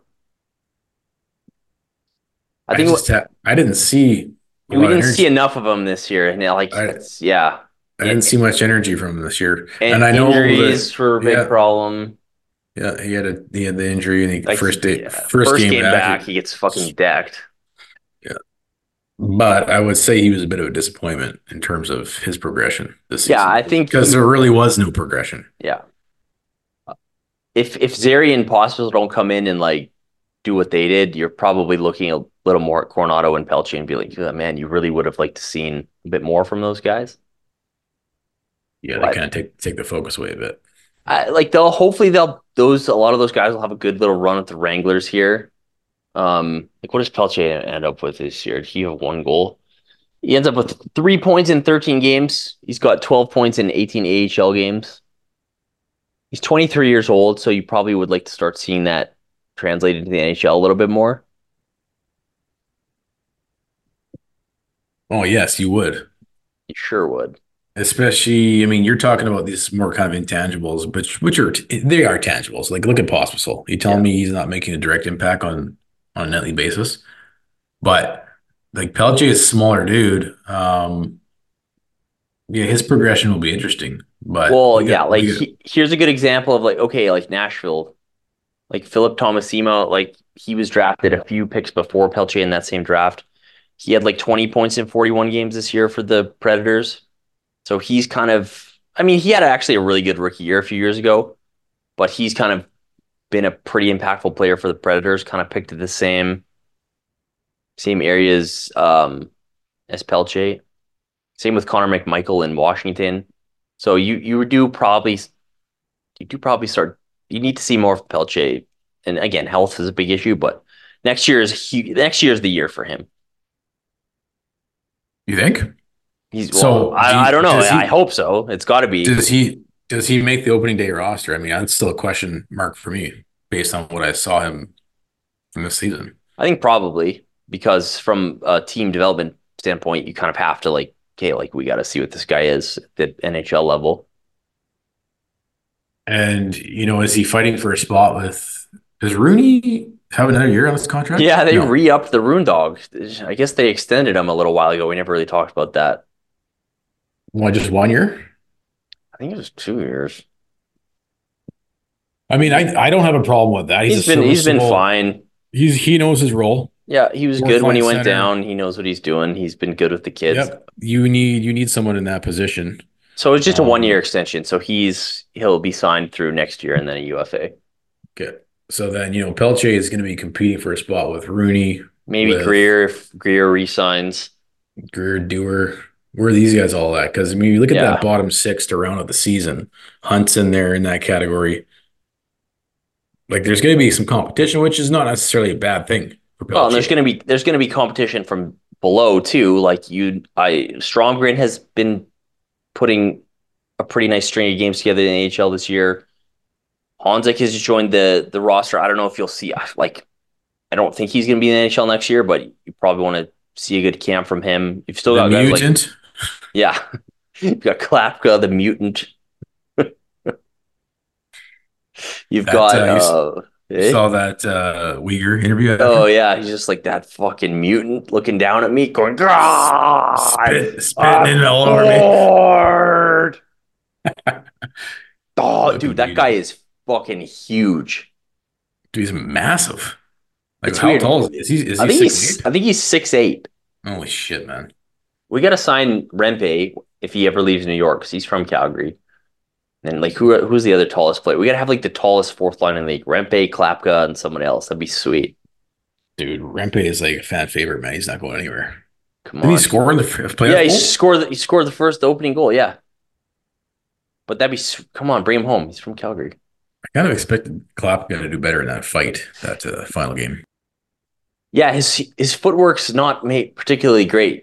I I think just what, ha- I didn't see a we lot of didn't see energy. enough of him this year, and like, I it's, yeah, I didn't see much energy from him this year, and and I know that injuries were a big yeah problem. yeah he had a he had the injury and he Like, first day yeah, first first game game back. back, He, he gets fucking decked. yeah, but I would say he was a bit of a disappointment in terms of his progression this Yeah, season I think because he, there really was no progression. yeah. If if Zeri and Pospisil don't come in and like do what they did, you're probably looking a little more at Coronado and Pelche and be like, "Yeah, man, you really would have liked to seen a bit more from those guys." Yeah, they But kind of take take the focus away a bit. I, like they'll hopefully they'll those a lot of those guys will have a good little run at the Wranglers here. Um, like what does Pelche end up with this year? Did he have one goal? He ends up with three points in thirteen games. He's got twelve points in eighteen A H L games. He's twenty-three years old, so you probably would like to start seeing that translated into the N H L a little bit more. Oh yes, you would. You sure would. Especially, I mean, you're talking about these more kind of intangibles, but which are they are tangibles. Like look at Pospisil. You telling Yeah. me he's not making a direct impact on on a nightly basis, but like Pelche is a smaller dude. Um, yeah, his progression will be interesting. But Well, we yeah, got like we got he, here's a good example of like, okay, like Nashville, like Philip Tomasimo, like he was drafted a few picks before Pelche in that same draft. He had like twenty points in forty-one games this year for the Predators. So he's kind of, I mean, he had actually a really good rookie year a few years ago, but he's kind of been a pretty impactful player for the Predators, kind of picked at the same same areas um, as Pelche. Same with Connor McMichael in Washington. So you you do probably you do probably start you need to see more of Pelche. And again, health is a big issue, but next year is he, next year is the year for him. you think? He's So well, do you- I, I don't know. does he- I hope so. It's got to be. Does he does he make the opening day roster? I mean, that's still a question mark for me based on what I saw him from this season. I think probably because from a team development standpoint, you kind of have to like, okay, like we got to see what this guy is at the N H L level. And you know, is he fighting for a spot with? Does Rooney have another year on this contract? Yeah, they No. re-upped the Rune Dog. I guess they extended him a little while ago. We never really talked about that. Why just one year? I think it was two years. I mean, I I don't have a problem with that. He's, He's a been he's been serviceable- fine. He's he knows his role. Yeah, he was Fourth good when he line went center. down. He knows what he's doing. He's been good with the kids. Yep. You need you need someone in that position. So it's just a Um, one-year extension. So he's he'll be signed through next year and then a U F A. Okay. So then, you know, Pelche is going to be competing for a spot with Rooney, Maybe with Greer if Greer resigns. Greer, Dewar. Where are these guys all at? Because I mean, you look at Yeah. that bottom six to round out the season. Hunt's in there in that category. Like, there's going to be some competition, which is not necessarily a bad thing for Pelche. Well, and there's gonna be there's gonna be competition from below too. Like you, I Stromgren has been putting a pretty nice string of games together in the N H L this year. Honzek has just joined the the roster. I don't know if you'll see like I don't think he's gonna be in the N H L next year, but you probably want to see a good camp from him. You've still the got guys like mutant. yeah, you've got Klapka, the mutant. You've That, got uh, you s- uh, eh? Saw that uh, Uyghur interview. After? Oh yeah, he's just like that fucking mutant looking down at me, going ah, Spit, spitting it all over me. bored. Oh, Fucking dude, that mutant. guy is fucking huge. Dude, he's massive. Like, It's how weird. tall is he? Is he, is I he think six he's eight? I think he's six eight. Holy shit, man. We got to sign Rempe if he ever leaves New York because he's from Calgary. And like who who's the other tallest player? We got to have like the tallest fourth line in the league. Rempe, Klapka, and someone else. That'd be sweet. Dude, Rempe is like a fan favorite, man. He's not going anywhere. Come Didn't on. he score in the f- playoff Yeah, he goal? scored. The, he scored the first opening goal. Yeah, but that'd be s- come on, bring him home. He's from Calgary. I kind of expected Klapka to do better in that fight, that uh, final game. Yeah, his his footwork's not made particularly great.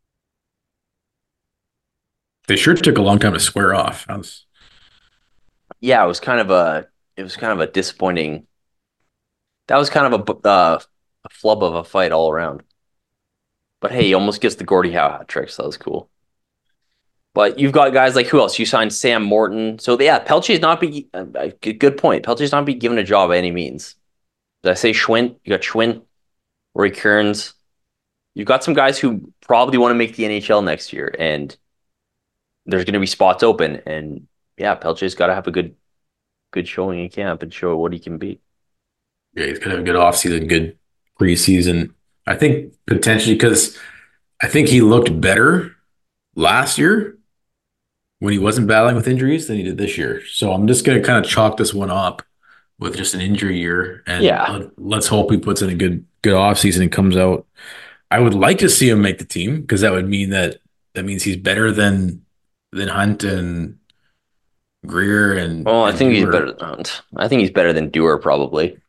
They sure took a long time to square off. I was, yeah, it was kind of a it was kind of a disappointing. That was kind of a uh, a flub of a fight all around. But hey, he almost gets the Gordie Howe hat trick, so that was cool. But you've got guys like who else? You signed Sam Morton. So yeah, Pelche's not be uh, good point. Pelche's not be given a job by any means. Did I say Schwint? You got Schwint, Roy Kearns. You've got some guys who probably want to make the N H L next year, and there's going to be spots open. And yeah, Pelche's got to have a good, good showing in camp and show what he can be. Yeah, he's going to have a good offseason, good preseason. I think potentially because I think he looked better last year when he wasn't battling with injuries than he did this year. So I'm just going to kind of chalk this one up with just an injury year. And yeah. let's hope he puts in a good good offseason and comes out. I would like to see him make the team because that would mean that that means he's better than than Hunt and Greer and Well, I and think Dewar. he's better than Hunt. I think he's better than Dewar probably.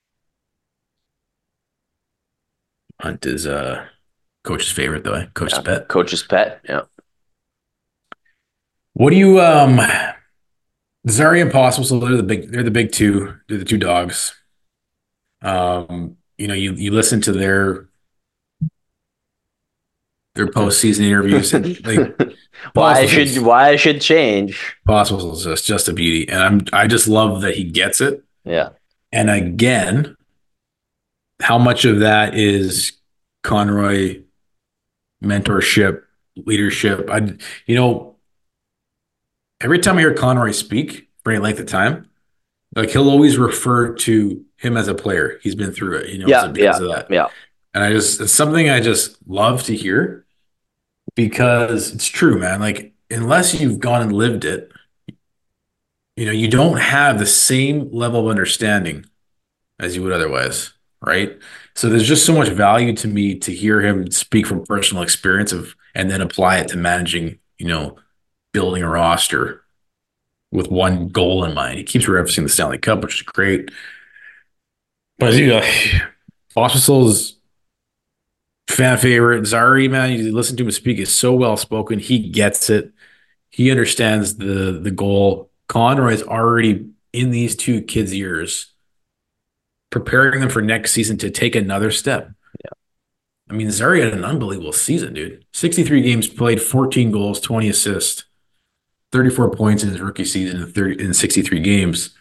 Hunt is uh coach's favorite though. Coach's yeah. pet. Coach's pet, yeah. What do you um Zary and Possible, so they're the big they're the big two. They're the two dogs. Um, you know, you you listen to their their postseason interviews and like why I should why I should change. Possible is just, just a beauty. And I'm I just love that he gets it. Yeah. And again, how much of that is Conroy mentorship, leadership? I you know, every time I hear Conroy speak for any length of time, like he'll always refer to him as a player. He's been through it, you know, yeah, because yeah, of that. Yeah. And I just, it's something I just love to hear because it's true, man. Like, unless you've gone and lived it, you know, you don't have the same level of understanding as you would otherwise, right? So there's just so much value to me to hear him speak from personal experience of, and then apply it to managing, you know, building a roster with one goal in mind. He keeps referencing the Stanley Cup, which is great. But you know, Fossil's fan favorite. Zary, man, you listen to him speak, is so well spoken. He gets it. He understands the the goal. Conroy's already in these two kids' years, preparing them for next season to take another step. Yeah. I mean, Zary had an unbelievable season, dude. sixty-three games played, fourteen goals, twenty assists, thirty-four points in his rookie season in, thirty, in sixty-three games.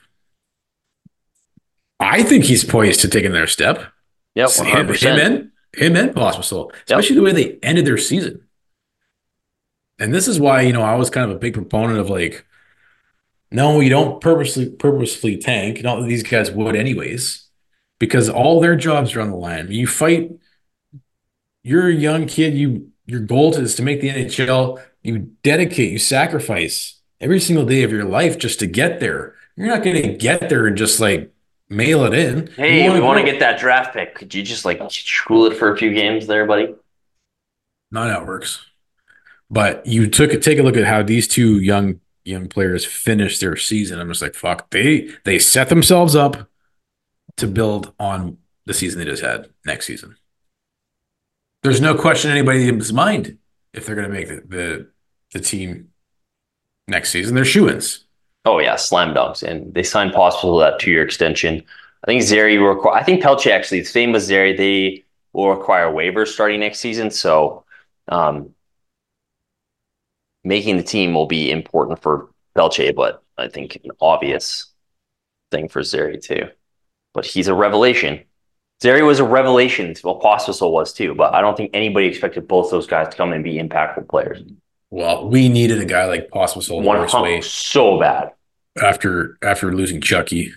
I think he's poised to take another step. Yep, one hundred percent. Him, him and him and Pospisil, especially yep. the way they ended their season. And this is why, you know, I was kind of a big proponent of like, no, you don't purposely purposefully tank. Not that these guys would anyways, because all their jobs are on the line. You fight, you're a young kid, you your goal is to make the N H L. You dedicate, you sacrifice every single day of your life just to get there. You're not going to get there and just like mail it in. Hey, we want to get that draft pick. Could you just like school it for a few games there, buddy? Not how it works. But you took take a look at how these two young young players finished their season. I'm just like, fuck, they they set themselves up to build on the season they just had next season. There's no question in anybody's mind if they're going to make the, the the team next season. They're shoo-ins. Oh yeah, slam dunks, and they signed Possible that two-year extension. I think Zary will require. I think Pelche actually, the same with Zary, they will require waivers starting next season. So, um, making the team will be important for Pelche, but I think an obvious thing for Zary too. But he's a revelation. Zary was a revelation. Well, Pospisil was too, but I don't think anybody expected both those guys to come and be impactful players. Well, we needed a guy like Pospisil One way so bad after after losing Chucky.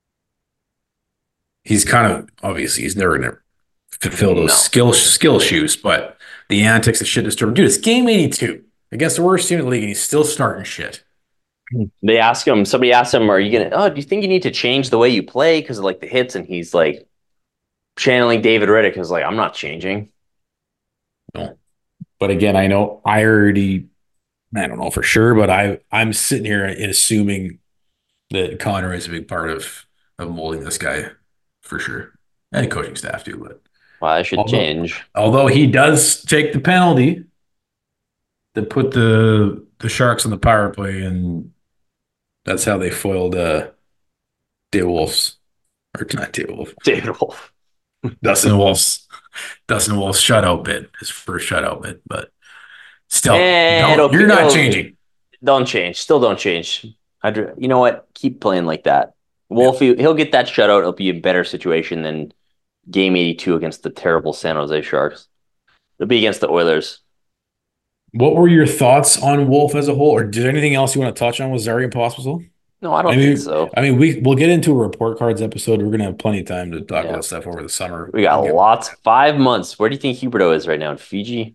He's kind of obviously he's never gonna fulfill those no. skill skill shoes, but the antics, the shit disturbed. Dude, it's game eighty-two against the worst team in the league, and he's still starting shit. They ask him. Somebody asked him, "Are you gonna? Oh, do you think you need to change the way you play because of like the hits?" And he's like channeling David Riddick. Is like, "I'm not changing." No. But again, I know I already, I don't know for sure, but I, I'm sitting here and assuming that Connor is a big part of, of molding this guy for sure. And coaching staff too, but well, I should although, change. Although he does take the penalty to put the the Sharks on the power play, and That's how they foiled uh, David Wolf's, or not David Wolf, David Wolf. Dustin Wolf's, Dustin Wolf's shutout bid, his first shutout bid. But still, Eh, don't, it'll you're be- not it'll- changing. Don't change. Still don't change. I'd, you know what? Keep playing like that. Wolf, he- he'll get that shutout. It'll be a better situation than game eighty-two against the terrible San Jose Sharks. It'll be against the Oilers. What were your thoughts on Wolf as a whole, or did anything else you want to touch on with Zarian Pospisil? No, I don't I mean, think so. I mean, we we'll get into a report cards episode. We're gonna have plenty of time to talk Yeah. about stuff over the summer. We got We'll get- lots. Five months. Where do you think Huberdeau is right now? In Fiji?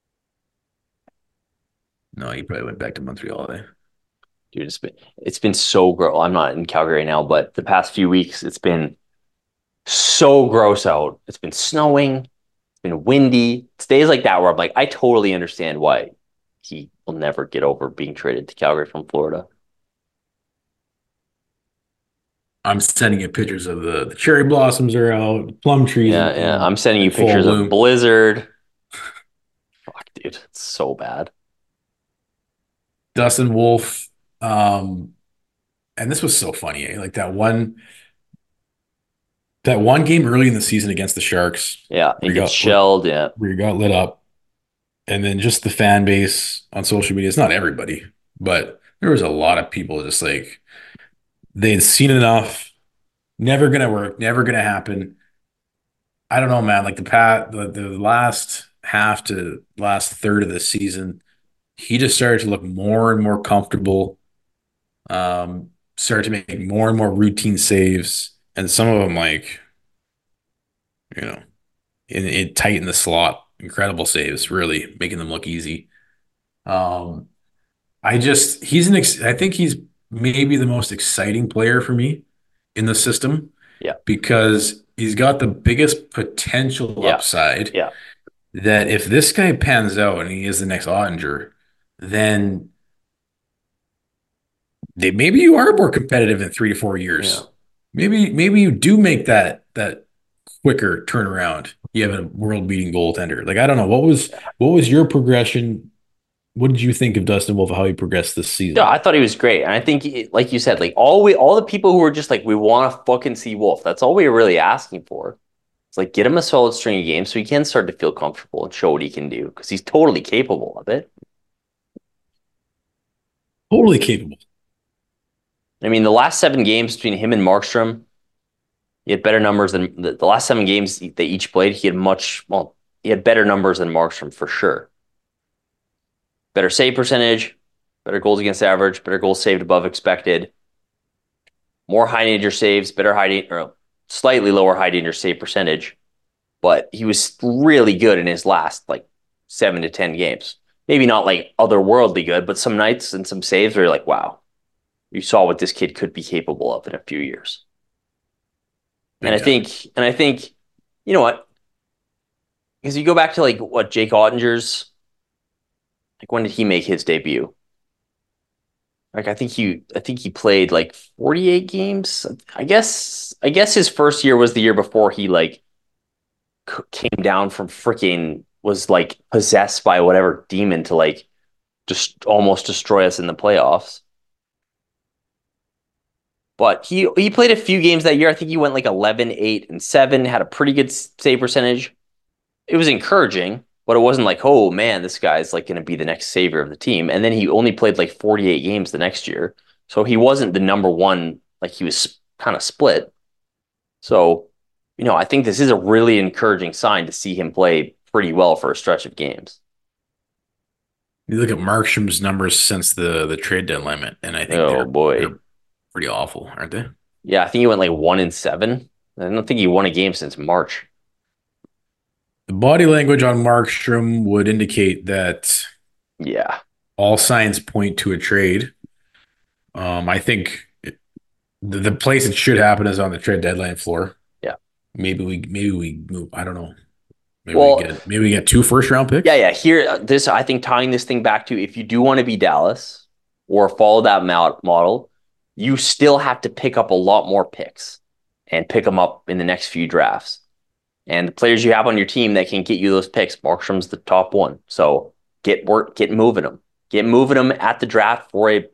No, he probably went back to Montreal. Then. Dude, it's been it's been so gross. I'm not in Calgary right now, but the past few weeks it's been so gross out. It's been snowing, it's been windy. It's days like that where I'm like, I totally understand why he will never get over being traded to Calgary from Florida. I'm sending you pictures of the, the cherry blossoms are out, plum trees. Yeah, in- yeah. in- I'm sending you in full pictures bloom. of blizzard. Fuck, dude, it's so bad. Dustin Wolf. Um, and this was so funny. Eh? Like that one, that one game early in the season against the Sharks, Yeah, he We gets got- shelled. Yeah, where you got lit up, and then just the fan base on social media. It's not everybody, but there was a lot of people just like they had seen enough. Never gonna work. Never gonna happen. I don't know, man. Like the pat, the, the last half to last third of the season, he just started to look more and more comfortable. Um, started to make more and more routine saves, and some of them like, you know, in, in tight in the slot, incredible saves, really making them look easy. Um, I just he's an ex- I think he's maybe the most exciting player for me in the system. Yeah. Because he's got the biggest potential Yeah. upside. Yeah. That if this guy pans out and he is the next Ottinger, then they maybe you are more competitive in three to four years. Yeah. Maybe maybe you do make that that quicker turnaround. You have a world beating goaltender. Like I don't know what was what was your progression. What did you think of Dustin Wolf? How he progressed this season? Yeah, I thought he was great, and I think, like you said, like all we, all the people who were just like, we want to fucking see Wolf. That's all we were really asking for. It's like get him a solid string of games so he can start to feel comfortable and show what he can do because he's totally capable of it. Totally capable. I mean, the last seven games between him and Markstrom, he had better numbers than the, the last seven games they each played. He had much well, he had better numbers than Markstrom for sure. Better save percentage, better goals against average, better goals saved above expected, more high danger saves, better high danger, or slightly lower high danger save percentage. But he was really good in his last like seven to ten games. Maybe not like otherworldly good, but some nights and some saves where you're like, wow, you saw what this kid could be capable of in a few years. And Yeah. I think, and I think, you know what? Because you go back to like what Jake Ottinger's. Like when did he make his debut? Like I think he, I think he played like forty-eight games. I guess, I guess his first year was the year before he like c- came down from freaking was like possessed by whatever demon to like just almost destroy us in the playoffs. But he he played a few games that year. I think he went like eleven, eight, and seven. Had a pretty good save percentage. It was encouraging. But it wasn't like, oh man, this guy's like going to be the next savior of the team. And then he only played like forty-eight games the next year. So he wasn't the number one, like he was kind of split. So, you know, I think this is a really encouraging sign to see him play pretty well for a stretch of games. You look at Markstrom's numbers since the the trade deadline, and I think Oh, they're, boy. they're pretty awful, aren't they? Yeah, I think he went like one in seven. I don't think he won a game since March. The body language on Markstrom would indicate that Yeah. all signs point to a trade. Um, I think it, the, the place it should happen is on the trade deadline floor. Yeah. Maybe we maybe we move. I don't know. Maybe Well- we get maybe we get two first round picks. Yeah, yeah. Here, uh, this I think tying this thing back to if you do want to be Dallas or follow that mo- model, you still have to pick up a lot more picks and pick them up in the next few drafts. And the players you have on your team that can get you those picks, Markstrom's the top one. So get work, get moving them, get moving them at the draft for a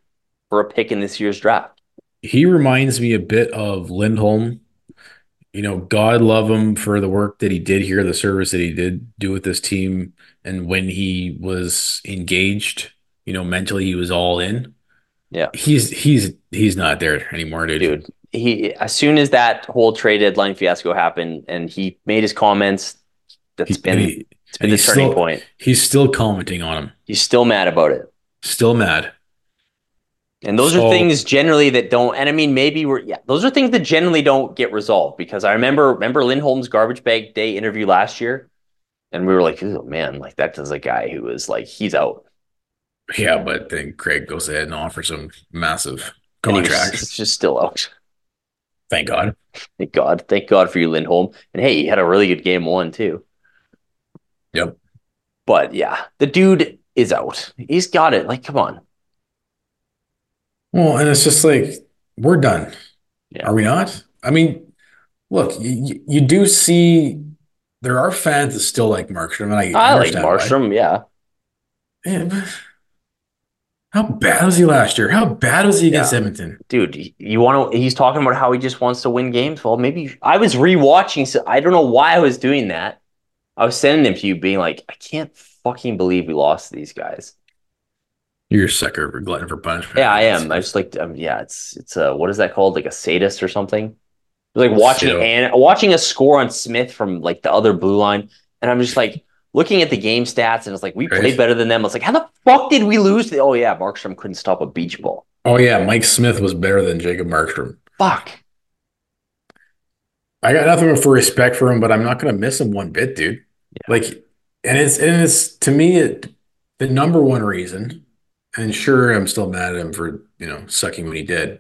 for a pick in this year's draft. He reminds me a bit of Lindholm. You know, God love him for the work that he did here, the service that he did do with this team. And when he was engaged, you know, mentally he was all in. Yeah. He's he's he's not there anymore, dude. Dude, he as soon as that whole trade deadline fiasco happened and he made his comments, that's He- been he- it's been and the he's turning still- point. He's still commenting on him. He's still mad about it. Still mad. And those So- are things generally that don't, and I mean, maybe we're, yeah, those are things that generally don't get resolved because I remember, remember Lindholm's garbage bag day interview last year. And we were like, oh man, like that is a guy who is like, he's out. Yeah, but then Craig goes ahead and offers him massive And he was- contract. He's just still out. Thank God. Thank God. Thank God for you, Lindholm. And hey, he had a really good game one too. Yep. But yeah, the dude is out. He's got it. Like, come on. Well, and it's just like we're done. Yeah. Are we not? I mean, look, you, you do see there are fans that still like Markstrom, and I, I like understand why. Markstrom, yeah. Yeah, but how bad was he last year? How bad was he against Yeah. Edmonton? Dude, you want to, he's talking about how he just wants to win games. Well, maybe I was rewatching, so I don't know why I was doing that. I was sending him to you being like, I can't fucking believe we lost to these guys. You're a sucker for glutton for punishment. Yeah, I am. I just like, um, yeah, it's, it's a, what is that called? Like a sadist or something? It's like watching, So- and watching a score on Smith from like the other blue line. And I'm just like looking at the game stats and it's like, we Right. played better than them. It's like, how the fuck did we lose? Oh yeah, Markstrom couldn't stop a beach ball. Oh yeah, Mike Smith was better than Jacob Markstrom. Fuck. I got nothing but for respect for him, but I'm not gonna miss him one bit, dude. Like, and it's and it's to me it, the number one reason. And sure, I'm still mad at him for you know sucking when he did,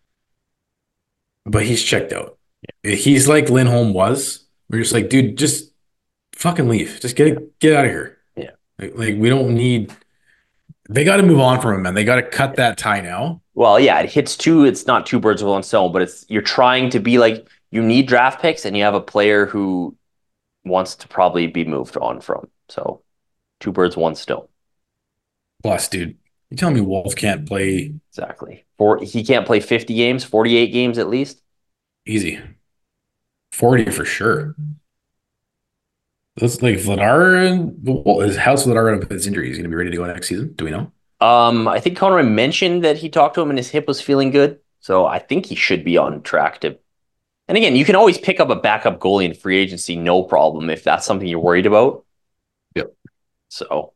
but he's checked out. He's like Lindholm was. We're just like, dude, just fucking leave. Just get get out of here. Yeah. Like, like we don't need. They got to move on from him, man. They got to cut that tie now. Well, yeah, it hits two. It's not two birds with one stone, but it's you're trying to be like you need draft picks, and you have a player who wants to probably be moved on from. So, two birds, one stone. Plus, dude, you telling me Wolf can't play Exactly. For he can't play fifty games, forty-eight games at least. easy? forty for sure. That's like Vladar and well, is how's Vladar going to his injury? He's going to be ready to go next season. Do we know? Um, I think Conroy mentioned that he talked to him and his hip was feeling good, so I think he should be on track to. And again, you can always pick up a backup goalie in free agency, no problem, if that's something you're worried about. Yep. So.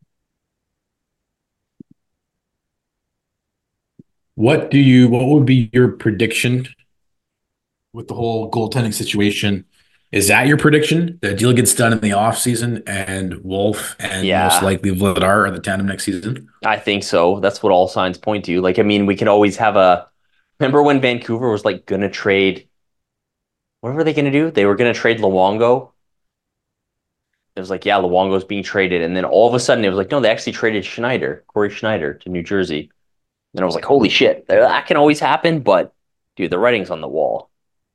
What do you? What would be your prediction with the whole goaltending situation? Is that your prediction? The deal gets done in the offseason and Wolf and Yeah. most likely Vladar are the tandem next season? I think so. That's what all signs point to. Like, I mean, we can always have a. Remember when Vancouver was like gonna trade? What were they gonna do? They were gonna trade Luongo. It was like, yeah, Luongo's being traded, and then all of a sudden it was like, no, they actually traded Schneider, Corey Schneider, to New Jersey. And I was like, holy shit, that can always happen. But dude, the writing's on the wall,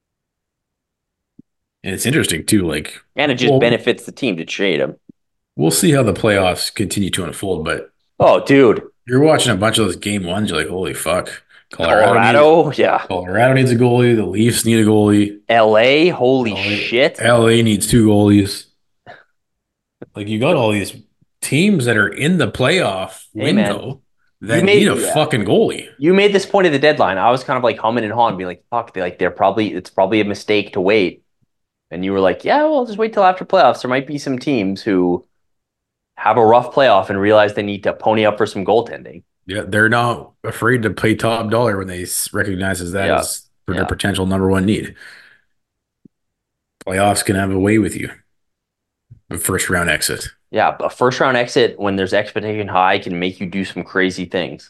And it's interesting too. Like, and it just Well- benefits the team to trade him. we'll see how the playoffs continue to unfold, but Oh, dude, you're watching a bunch of those game ones. You're like, holy fuck. Colorado, Colorado, needs, yeah, Colorado needs a goalie. The Leafs need a goalie. L A, holy L A shit. L A needs two goalies. Like, you got all these teams that are in the playoff Hey, man. window that You made- need a yeah. fucking goalie. You made this point at the deadline. I was kind of like humming and hawing, being like, fuck, they like they're probably it's probably a mistake to wait. And you were like, yeah, well, just wait till after playoffs. There might be some teams who have a rough playoff and realize they need to pony up for some goaltending. Yeah, they're not afraid to pay top dollar when they s- recognizes that Yeah. as for Yeah. their potential number one need. Playoffs can have a way with you. The first round exit. Yeah, a first round exit when there's expectation high can make you do some crazy things.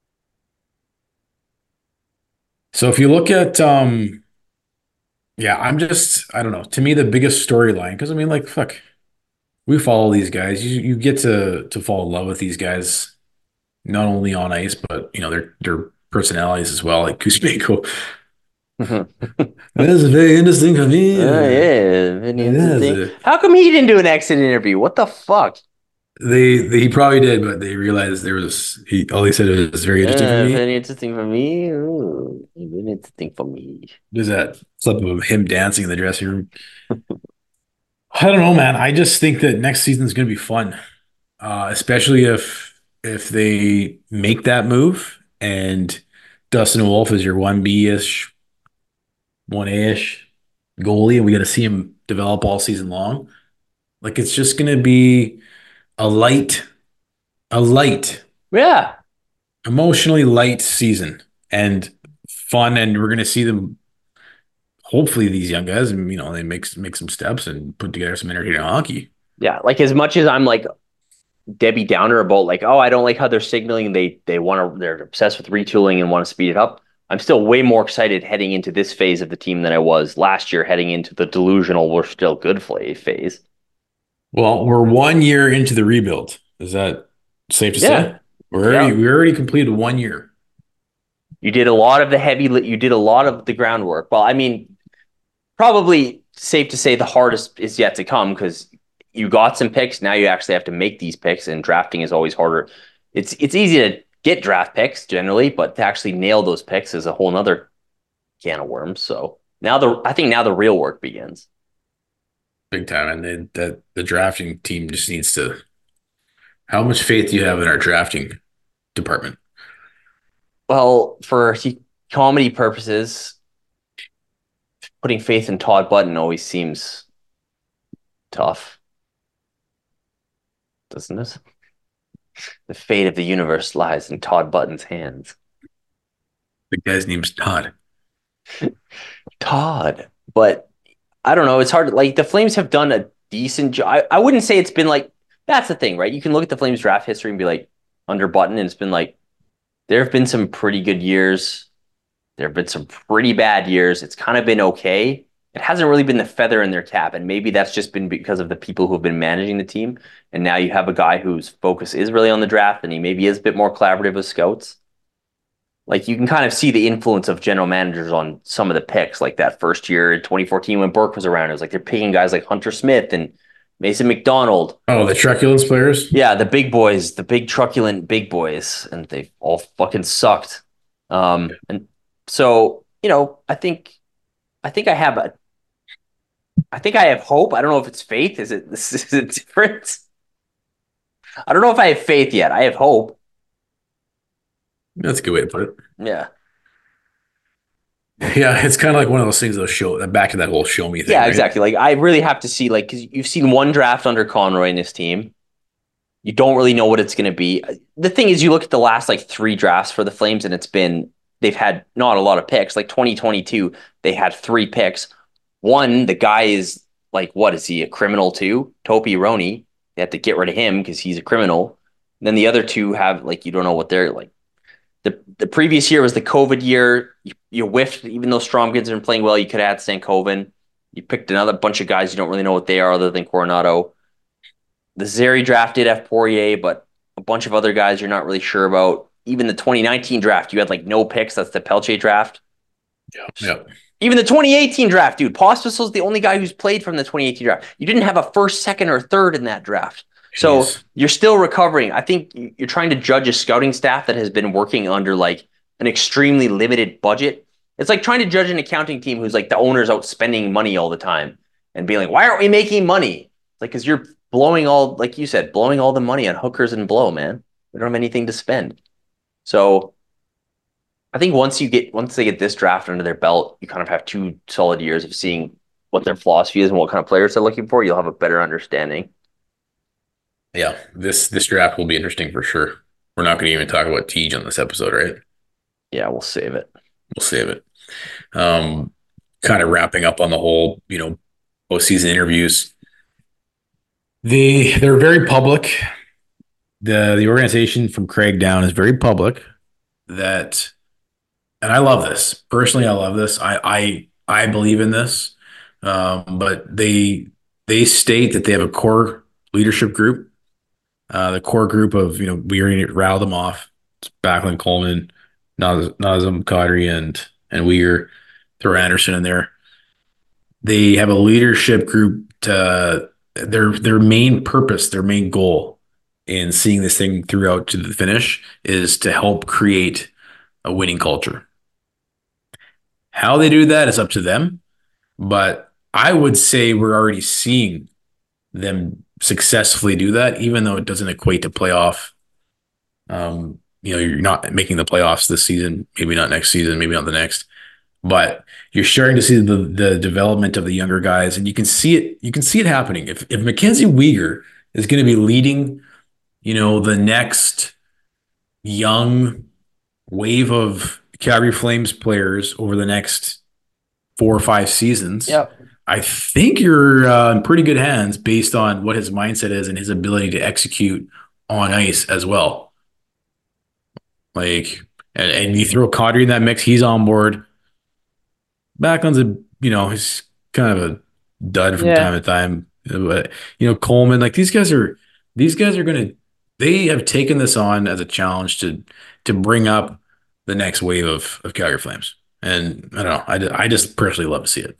So if you look at, um, yeah, I'm just, I don't know. To me, the biggest storyline, because I mean, like, fuck, we follow these guys. You you get to to fall in love with these guys, not only on ice, but you know their their personalities as well. Like Kuzmenko, that's very interesting for me. Oh, yeah. Vinny, Yeah, the thing. the- How come he didn't do an exit interview? What the fuck? They, they he probably did, but they realized there was he all he said was very interesting for Uh, me. very interesting for me. Ooh, very interesting for me. There's that clip of him dancing in the dressing room. I don't know, man. I just think that next season is going to be fun, uh, especially if if they make that move and Dustin Wolf is your one B ish, one A ish goalie, and we got to see him develop all season long. Like it's just going to be a light, a light, Yeah. emotionally light season and fun, and we're going to see them. Hopefully, these young guys, and you know, they make make some steps and put together some entertaining hockey. Yeah. Like as much as I'm like Debbie Downer about like, oh, I don't like how they're signaling they they want to they're obsessed with retooling and want to speed it up. I'm still way more excited heading into this phase of the team than I was last year heading into the delusional we're still good phase. Well, we're one year into the rebuild. Is that safe to Yeah. say? We're already Yeah. we already completed one year. You did a lot of the heavy you did a lot of the groundwork. Well, I mean, probably safe to say the hardest is yet to come because you got some picks. Now you actually have to make these picks, and drafting is always harder. It's it's easy to get draft picks generally, but to actually nail those picks is a whole nother can of worms. So now the I think now the real work begins. Big time. And they, that the drafting team just needs to. How much faith do you have in our drafting department? Well, for comedy purposes, putting faith in Todd Button always seems tough, doesn't it? The fate of the universe lies in Todd Button's hands. The guy's name's Todd. Todd, but I don't know. It's hard. Like the Flames have done a decent job. I, I wouldn't say it's been like that's the thing, right? You can look at the Flames draft history and be like under Button, and it's been like there have been some pretty good years. There have been some pretty bad years. It's kind of been okay. It hasn't really been the feather in their cap, and maybe that's just been because of the people who have been managing the team. And now you have a guy whose focus is really on the draft, and he maybe is a bit more collaborative with scouts. Like you can kind of see the influence of general managers on some of the picks, like that first year in twenty fourteen when Burke was around. It was like they're picking guys like Hunter Smith and Mason McDonald. Oh, the truculence players? Yeah, the big boys, the big truculent big boys, and they've all fucking sucked. Um, and so, you know, I think, I think I have a, I think I have hope. I don't know if it's faith. Is it, is it different? I don't know if I have faith yet. I have hope. That's a good way to put it. Yeah. Yeah, it's kind of like one of those things. Those show back to that whole show me thing. Yeah, right? exactly. Like I really have to see, like, because you've seen one draft under Conroy in his team. You don't really know what it's going to be. The thing is, you look at the last like three drafts for the Flames, and it's been they've had not a lot of picks. Like twenty twenty-two, they had three picks. One, the guy is like, what is he, a criminal too? Topi Roni. They had to get rid of him because he's a criminal. And then the other two have like you don't know what they're like. The the previous year was the COVID year. You, you whiffed, even though Stromkin's been playing well. You could have had Stankoven. You picked another bunch of guys you don't really know what they are other than Coronado. The Zeri draft did have Poirier, but a bunch of other guys you're not really sure about. Even the twenty nineteen draft, you had like no picks. That's the Pelche draft. Yeah. Yeah. Even the twenty eighteen draft, dude. Pospisil's the only guy who's played from the twenty eighteen draft. You didn't have a first, second, or third in that draft. So Jeez. you're still recovering. I think you're trying to judge a scouting staff that has been working under like an extremely limited budget. It's like trying to judge an accounting team who's like the owner's out spending money all the time and being like, why aren't we making money? It's like, because you're blowing all, like you said, blowing all the money on hookers and blow, man. We don't have anything to spend. So I think once you get, once they get this draft under their belt, you kind of have two solid years of seeing what their philosophy is and what kind of players they're looking for. You'll have a better understanding. Yeah, this this draft will be interesting for sure. We're not going to even talk about Tej on this episode, right? Yeah, we'll save it. We'll save it. Um, kind of wrapping up on the whole, you know, postseason interviews. They they're very public. The the organization from Craig down is very public. That, and I love this personally. I love this. I I I believe in this. Um, but they they state that they have a core leadership group. Uh, the core group of, you know, we already riled them off. It's Backlund, Coleman, Naz- Nazem Kadri, and and Weir. Throw Anderson in there. They have a leadership group to their their main purpose, their main goal in seeing this thing throughout to the finish is to help create a winning culture. How they do that is up to them, but I would say we're already seeing them successfully do that, even though it doesn't equate to playoff. Um, you know, you're not making the playoffs this season, maybe not next season, maybe not the next, but you're starting to see the the development of the younger guys, and you can see it. You can see it happening. If if Mackenzie Weegar is going to be leading, you know, the next young wave of Calgary Flames players over the next four or five seasons, Yep. I think you're uh, in pretty good hands based on what his mindset is and his ability to execute on ice as well. Like, and, and you throw Kadri in that mix, he's on board. Backlund's a, you know, he's kind of a dud from Yeah. time to time. But, you know, Coleman, like these guys are, these guys are going to, they have taken this on as a challenge to, to bring up the next wave of, of Calgary Flames. And I don't know, I, ju- I just personally love to see it.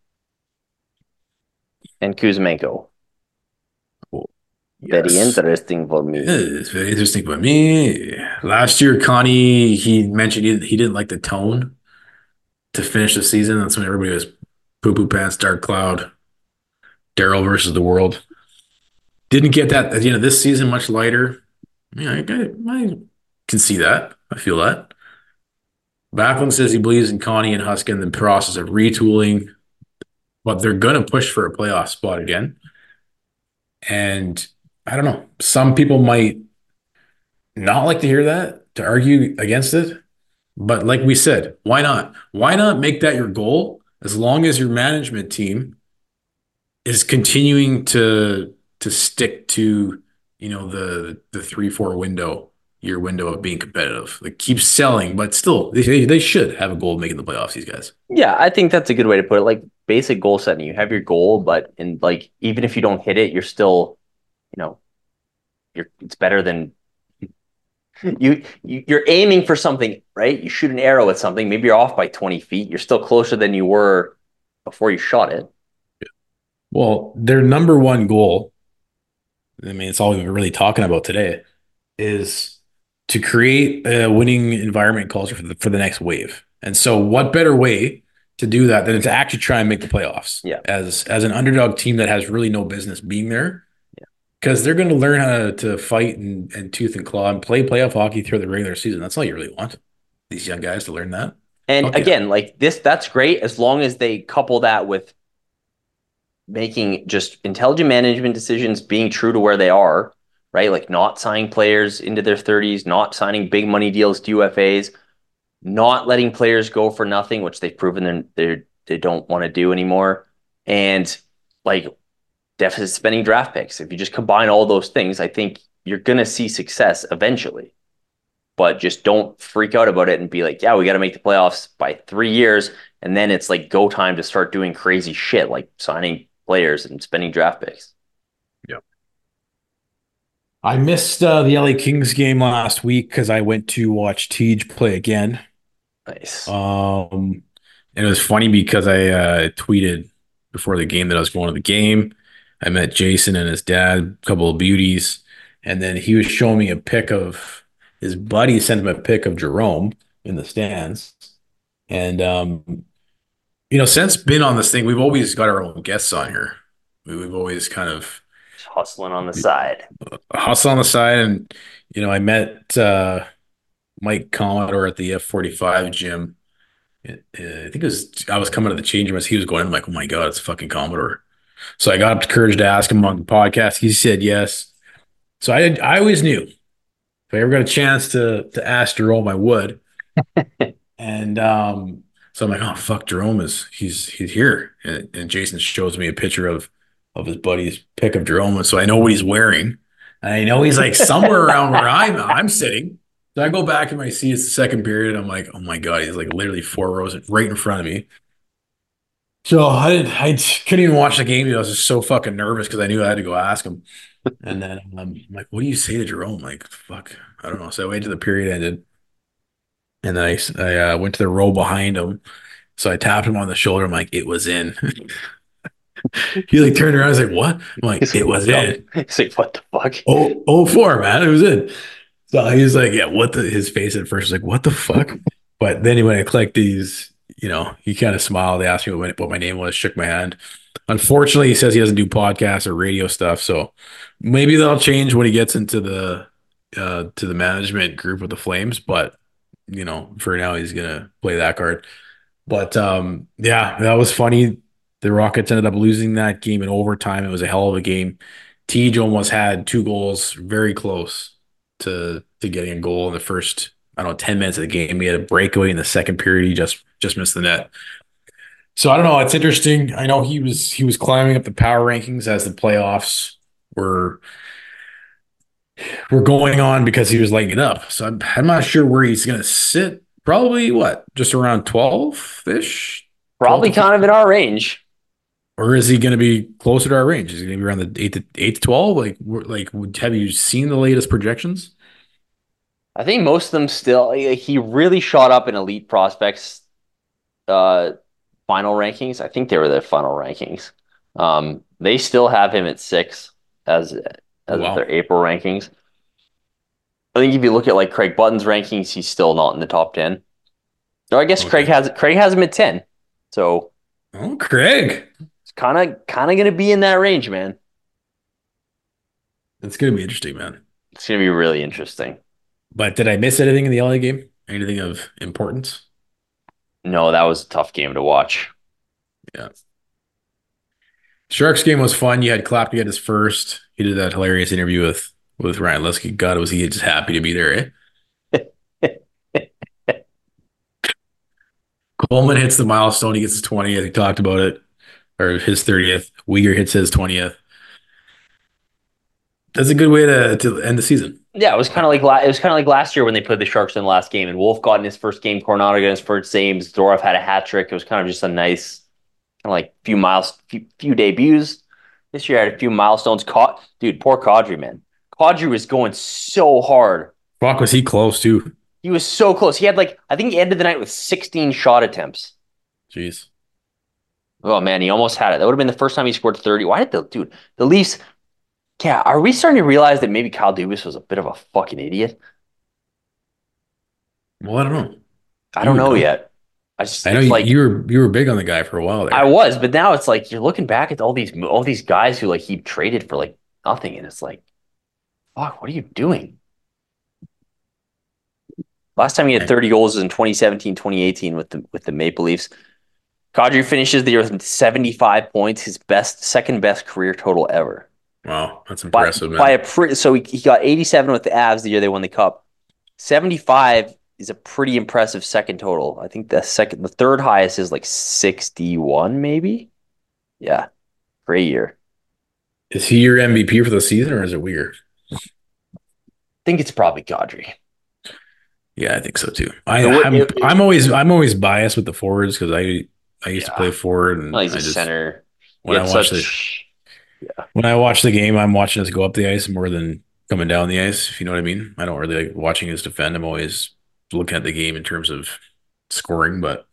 And Kuzmenko. Cool. Very Yes. interesting for me. Yeah, it's very interesting for me. Last year, Connie, he mentioned he, he didn't like the tone to finish the season. That's when everybody was poo poo pants, dark cloud, Daryl versus the world. Didn't get that at the end of this season, much lighter. Yeah, I, I, I can see that. I feel that. Backlund says he believes in Connie and Huskin, the process of retooling, but they're going to push for a playoff spot again. And I don't know. Some people might not like to hear that, to argue against it. But like we said, why not? Why not make that your goal as long as your management team is continuing to to stick to, you know, the the three, four window, year window of being competitive. Like keep selling, but still they they should have a goal of making the playoffs, these guys. Yeah, I think that's a good way to put it. Like basic goal setting. You have your goal, but in like even if you don't hit it, you're still, you know, you're it's better than you, you you're aiming for something, right? You shoot an arrow at something, maybe you're off by twenty feet. You're still closer than you were before you shot it. Well, their number one goal, I mean, it's all we're really talking about today, is to create a winning environment culture for the for the next wave. And so what better way to do that than to actually try and make the playoffs? Yeah. As as an underdog team that has really no business being there. Because they're going to learn how to, to fight and, and tooth and claw and play playoff hockey through the regular season. That's all you really want. These young guys to learn that. And Fuck yeah. again, like this, that's great as long as they couple that with making just intelligent management decisions, being true to where they are, right? Like not signing players into their thirties, not signing big money deals to U F As, not letting players go for nothing, which they've proven they're, they're, they don't want to do anymore. And like deficit spending draft picks. If you just combine all those things, I think you're going to see success eventually. But just don't freak out about it and be like, yeah, we got to make the playoffs by three years. And then it's like go time to start doing crazy shit like signing players and spending draft picks. Yeah. I missed uh, the L A Kings game last week because I went to watch Tej play again. Nice. Um, and it was funny because I uh, tweeted before the game that I was going to the game. I met Jason and his dad, a couple of beauties, and then he was showing me a pic of his buddy sent him a pic of Jerome in the stands. And, um, you know, since been on this thing, we've always got our own guests on here. We, we've always kind of Just hustling on the side. hustle on the side. And, you know, I met uh, Mike Commodore at the F forty-five gym. I think it was, I was coming to the change room as he was going. I'm like, oh my God, it's fucking Commodore. So I got up to courage to ask him on the podcast. He said yes. So I I always knew if I ever got a chance to to ask Jerome, I would. And um, so I'm like, oh fuck, Jerome is he's he's here. And, and Jason shows me a picture of of his buddy's pic of Jerome, so I know what he's wearing. And I know he's like somewhere around where I'm I'm sitting. So I go back and I see it's the second period. I'm like, oh my God, he's like literally four rows right in front of me. So I didn't, I couldn't even watch the game. I was just so fucking nervous because I knew I had to go ask him. And then um, I'm like, what do you say to Jerome? Like, fuck, I don't know. So I waited till the period ended. And then I, I uh, went to the row behind him. So I tapped him on the shoulder. I'm like, it was in. He like turned around. I was like, "What?" I'm like, He's "It like, was "What in." the-" He's like, what the fuck? Oh, oh four, man. It was in. So he was like, "Yeah, what the?" His face at first was like, "What the fuck?" But then when I clicked these, you know, he kind of smiled. They asked me what, what my name was, shook my hand. Unfortunately, he says he doesn't do podcasts or radio stuff, so maybe that'll change when he gets into the uh to the management group with the Flames. But you know, for now, he's gonna play that card. But um, yeah, that was funny. The Rockets ended up losing that game in overtime. It was a hell of a game. Tej almost had two goals, very close to to getting a goal in the first, I don't know, ten minutes of the game. He had a breakaway in the second period. He just just missed the net. So I don't know. It's interesting. I know he was he was climbing up the power rankings as the playoffs were were going on because he was lighting it up. So I'm, I'm not sure where he's going to sit. Probably what, just around twelve ish, Probably kind of in our range. or is he going to be closer to our range? Is he going to be around the eight to eight to twelve? Like, like have you seen the latest projections? I think most of them still. He really shot up in elite prospects. Uh, final rankings. I think they were their final rankings. Um, they still have him at six as as Wow. of their April rankings. I think if you look at like Craig Button's rankings, he's still not in the top ten. So I guess Okay. Craig has Craig has him at ten. So Oh, Craig. it's kind of kind of going to be in that range, man. That's going to be interesting, man. It's going to be really interesting. But did I miss anything in the L A game? Anything of importance? No, that was a tough game to watch. Yeah. Sharks game was fun. You had Clapp to get his first. He did that hilarious interview with with Ryan Lusky. God, was he just happy to be there, eh? Coleman hits the milestone. He gets his twentieth. He talked about it. Or his thirtieth. Uyghur hits his twentieth. That's a good way to, to end the season. Yeah, it was kind of like la- it was kind of like last year when they played the Sharks in the last game, and Wolf got in his first game, Coronado got his first game, Zdorov had a hat trick. It was kind of just a nice, kind of like few miles, few, few debuts. This year I had a few milestones. Caught, dude, poor Kadri, man. Kadri was going so hard. Fuck, was he close too? He was so close. He had like, I think he ended the night with sixteen shot attempts. Jeez. Oh man, he almost had it. That would have been the first time he scored thirty. Why did the dude? The Leafs. Yeah, are we starting to realize that maybe Kyle Dubas was a bit of a fucking idiot? Well, I don't know. I don't You know know. yet. I just I know it's you, like you were you were big on the guy for a while there. I was, but now it's like you're looking back at all these all these guys who like he traded for like nothing, and it's like, fuck, what are you doing? Last time he had thirty goals was in twenty seventeen, twenty eighteen with the with the Maple Leafs. Kadri finishes the year with seventy-five points, his best second best career total ever. Wow, that's By, impressive, man. by a pretty, so he, he got eighty-seven with the Avs the year they won the Cup. seventy-five is a pretty impressive second total. I think the second, the third highest is like sixty-one, maybe. Yeah, great year. Is he your M V P for the season, or is it weird? I think it's probably Kadri. Yeah, I think so too. I, It would- I'm it- I'm always I'm always biased with the forwards because I I used Yeah. to play forward, and Well, he's I a just center. when He I had watch such- the when I watch the game, I'm watching us go up the ice more than coming down the ice. If you know what I mean. I don't really like watching us defend. I'm always looking at the game in terms of scoring, but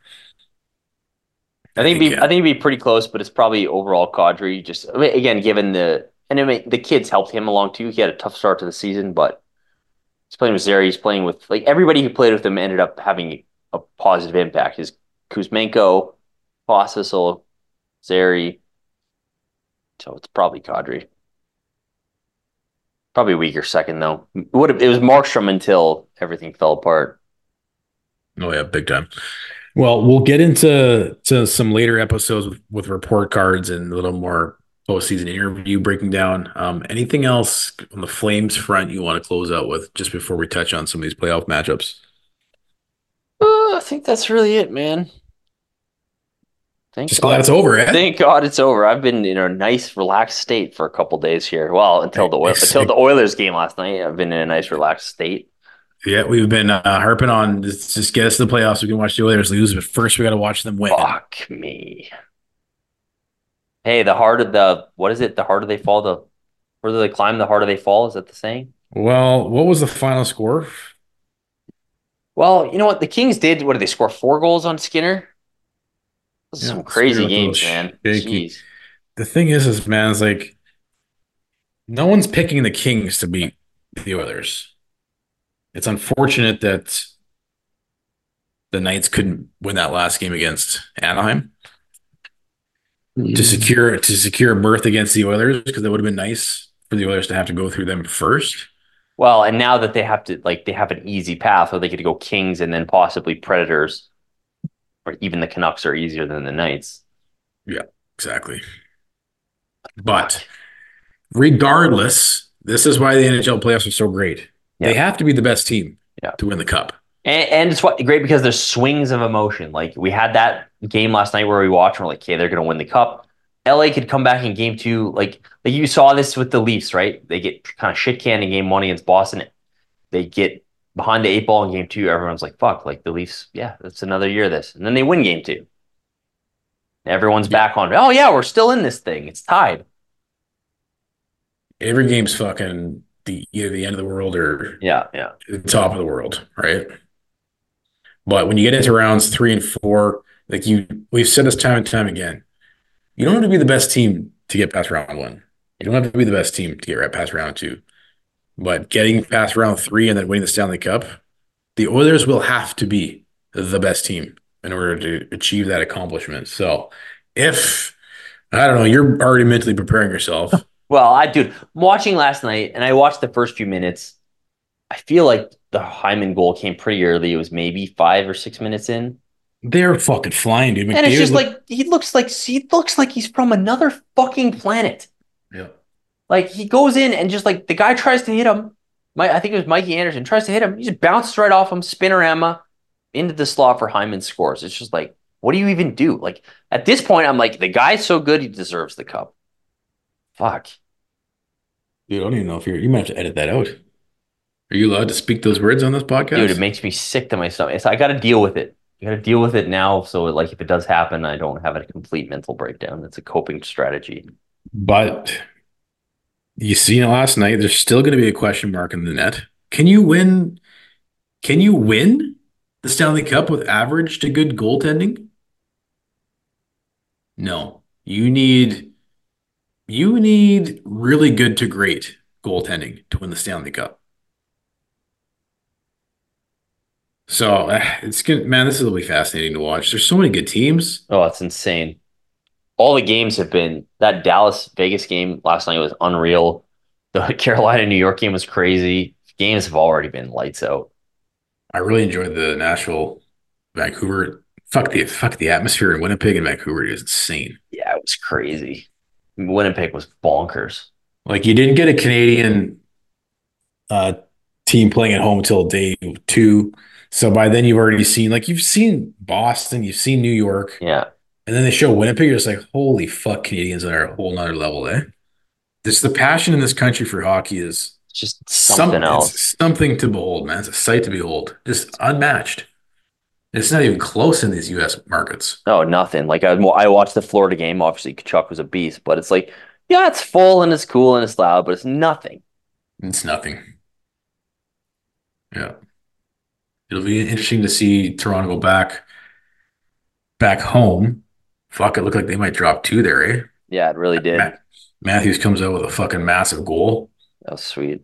I think it'd be, yeah. I think it'd be pretty close, but it's probably overall Kadri. Just I mean, again, given the and I mean, the kids helped him along too. He had a tough start to the season, but he's playing with Zary. He's playing with like everybody who played with him ended up having a positive impact. His Kuzmenko, Fossisel, Zary. So it's probably Kadri. Probably weaker second though. It would have, it was Markstrom until everything fell apart. Oh yeah, big time. Well, we'll get into to some later episodes with, with report cards and a little more postseason interview breaking down. Um, anything else on the Flames front you want to close out with just before we touch on some of these playoff matchups? Uh, I think that's really it, man. Thank Just God. glad it's over, eh? Thank God it's over. I've been in a nice, relaxed state for a couple days here. Well, until the Oil- until the Oilers game last night, I've been in a nice, relaxed state. Yeah, we've been uh, harping on just, just get us to the playoffs. We can watch the Oilers lose, but first we got to watch them win. Fuck me. Hey, the harder the what is it? The harder they fall, the further they climb, the harder they fall. Is that the saying? Well, what was the final score? Well, you know what? The Kings did. What did they score? Four goals on Skinner? Those are Yeah, some crazy Skinner with games, those man. shaky- Jeez. the thing is, is man, it's like no one's picking the Kings to beat the Oilers. It's unfortunate that the Knights couldn't win that last game against Anaheim to secure to secure a berth against the Oilers, because it would have been nice for the Oilers to have to go through them first. Well, and now that they have to, like, they have an easy path, where they could go Kings and then possibly Predators, or even the Canucks are easier than the Knights. Yeah, exactly. But regardless, this is why the N H L playoffs are so great. Yeah. They have to be the best team yeah. to win the cup. And, and it's what, great because there's swings of emotion. Like, we had that game last night where we watched and we're like, okay, they're going to win the cup. L A could come back in game two. Like, like you saw this with the Leafs, right? They get kind of shit canned in game one against Boston. They get behind the eight ball in game two. Everyone's like, fuck, like the Leafs, yeah, that's another year of this. And then they win game two. Everyone's yeah. back on, oh, yeah, we're still in this thing. It's tied. Every game's fucking the either the end of the world or yeah, yeah. the top of the world, right? But when you get into rounds three and four, like you, we've said this time and time again, you don't have to be the best team to get past round one. You don't have to be the best team to get right past round two. But getting past round three and then winning the Stanley Cup, the Oilers will have to be the best team in order to achieve that accomplishment. So if, I don't know, you're already mentally preparing yourself. Well, I, dude, watching last night, and I watched the first few minutes, I feel like the Hyman goal came pretty early. It was maybe five or six minutes in. They're fucking flying, dude. McDavid and it's just look- like he looks like he looks like he's from another fucking planet. Yeah. Like, he goes in and just, like, the guy tries to hit him. My, I think it was Mikey Anderson tries to hit him. He just bounces right off him, spinorama into the slot for Hyman scores. It's just like, what do you even do? Like, at this point, I'm like, the guy's so good, he deserves the cup. Fuck. Dude, I don't even know if you're, you might have to edit that out. Are you allowed to speak those words on this podcast? Dude, it makes me sick to my stomach. It's, I got to deal with it. I got to deal with it now. So, like, if it does happen, I don't have a complete mental breakdown. It's a coping strategy. But you seen it last night. There's still going to be a question mark in the net. Can you win? Can you win the Stanley Cup with average to good goaltending? No. You need you need really good to great goaltending to win the Stanley Cup. So uh, it's good, man. This will be fascinating to watch. There's so many good teams. Oh, it's insane. All the games have been, that Dallas Vegas game last night was unreal. The Carolina New York game was crazy. Games have already been lights out. I really enjoyed the Nashville Vancouver. Fuck the fuck the atmosphere in Winnipeg and Vancouver is insane. Yeah, it was crazy. Winnipeg was bonkers. Like, you didn't get a Canadian uh, team playing at home until day two. So by then you've already seen, like, you've seen Boston, you've seen New York. Yeah. And then they show Winnipeg, you're just like, holy fuck, Canadians are a whole nother level, eh? This, the passion in this country for hockey is just something some, else. It's something to behold, man. It's a sight to behold. Just unmatched. It's not even close in these U S markets. No, nothing. Like, I, I watched the Florida game. Obviously, Kachuk was a beast, but it's like, yeah, it's full and it's cool and it's loud, but it's nothing. It's nothing. Yeah. It'll be interesting to see Toronto go back back home. Fuck, it looked like they might drop two there, eh? Yeah, it really did. Matt, Matthews comes out with a fucking massive goal. That was sweet.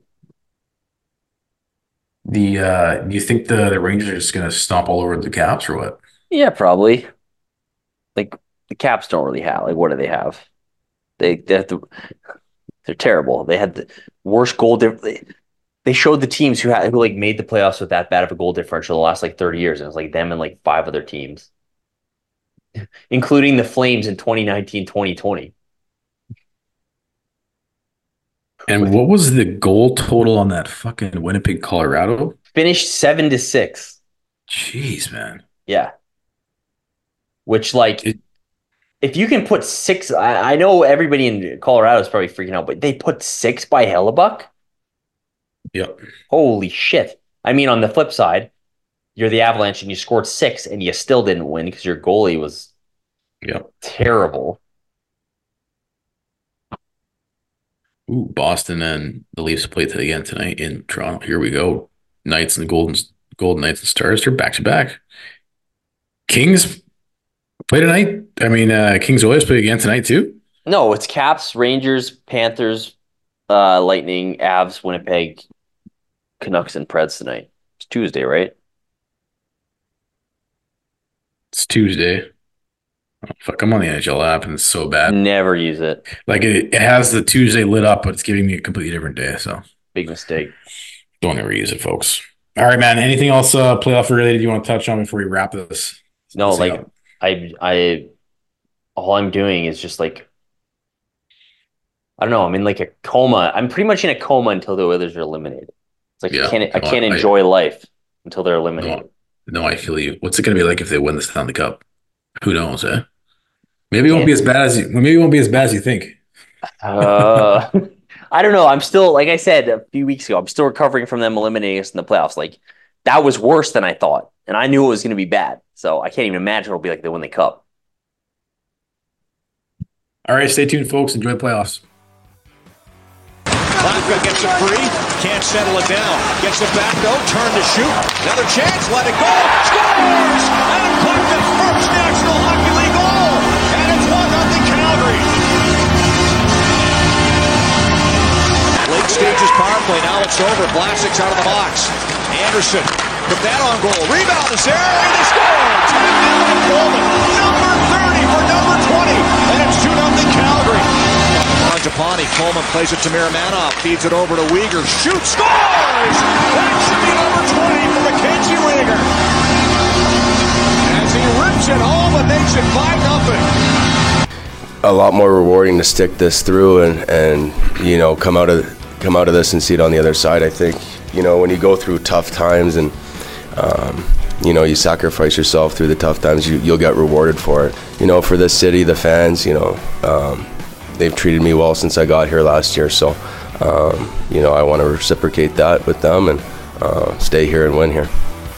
The uh, do you think the, the Rangers are just gonna stomp all over the Caps or what? Yeah, probably. Like, the Caps don't really have, like, what do they have? They they have to, they're terrible. They had the worst goal difference. They showed the teams who had who like made the playoffs with that bad of a goal differential the last like thirty years. And it was like them and like five other teams, including the Flames in twenty nineteen, twenty twenty. And what was the goal total on that fucking Winnipeg, Colorado? Finished seven to six. Jeez, man. Yeah. Which, like, it, if you can put six, I, I know everybody in Colorado is probably freaking out, but they put six by Hellebuck. Yep. Holy shit. I mean, on the flip side, you're the Avalanche and you scored six and you still didn't win because your goalie was yep. terrible. Ooh, Boston and the Leafs play again tonight in Toronto. Here we go. Knights and the Golden Golden Knights and Stars. They're back to back. Kings play tonight. I mean, uh, Kings Oilers play again tonight too. No, it's Caps, Rangers, Panthers, uh, Lightning, Avs, Winnipeg, Canucks, and Preds tonight. It's Tuesday, right? It's Tuesday. Oh, fuck, I'm on the N H L app and it's so bad. Never use it. Like it, it has the Tuesday lit up, but it's giving me a completely different day. So big mistake. Don't ever use it, folks. All right, man. Anything else uh, playoff related you want to touch on before we wrap this? No, like up? I, I, all I'm doing is just like, I don't know. I'm in like a coma. I'm pretty much in a coma until the Oilers are eliminated. It's like yeah, I can't, I can't I, enjoy I, life until they're eliminated. No, no, I feel you. What's it going to be like if they win the Stanley Cup? Who knows, eh? Maybe it won't be as bad as you. Maybe it won't be as bad as you think. uh, I don't know. I'm still, like I said a few weeks ago, I'm still recovering from them eliminating us in the playoffs. Like that was worse than I thought, and I knew it was going to be bad. So I can't even imagine it'll be like they win the cup. All right, stay tuned, folks. Enjoy the playoffs. Kafka gets it free, can't settle it down. Gets it back though, turn to shoot. Another chance, let it go. Scores! Adam Kafka's first National Hockey League goal, and it's one nothing Calgary. Late stages power play, now it's over. Vlasic's out of the box. Anderson put that on goal. Rebound is there, and he scores! Tapped in by Coleman. Number thirty for number twenty, and it's two nothing Calgary. Japani, Coleman plays it to Miramanov, feeds it over to Weegar, shoots, scores! That should be number twenty for Mackenzie Weegar. As he rips it home and makes it five nothing. A lot more rewarding to stick this through and, and you know, come out of come out of this and see it on the other side. I think, you know, when you go through tough times and, um, you know, you sacrifice yourself through the tough times, you, you'll get rewarded for it. You know, for this city, the fans, you know, um, they've treated me well since I got here last year, so um, you know, I want to reciprocate that with them and uh, stay here and win here.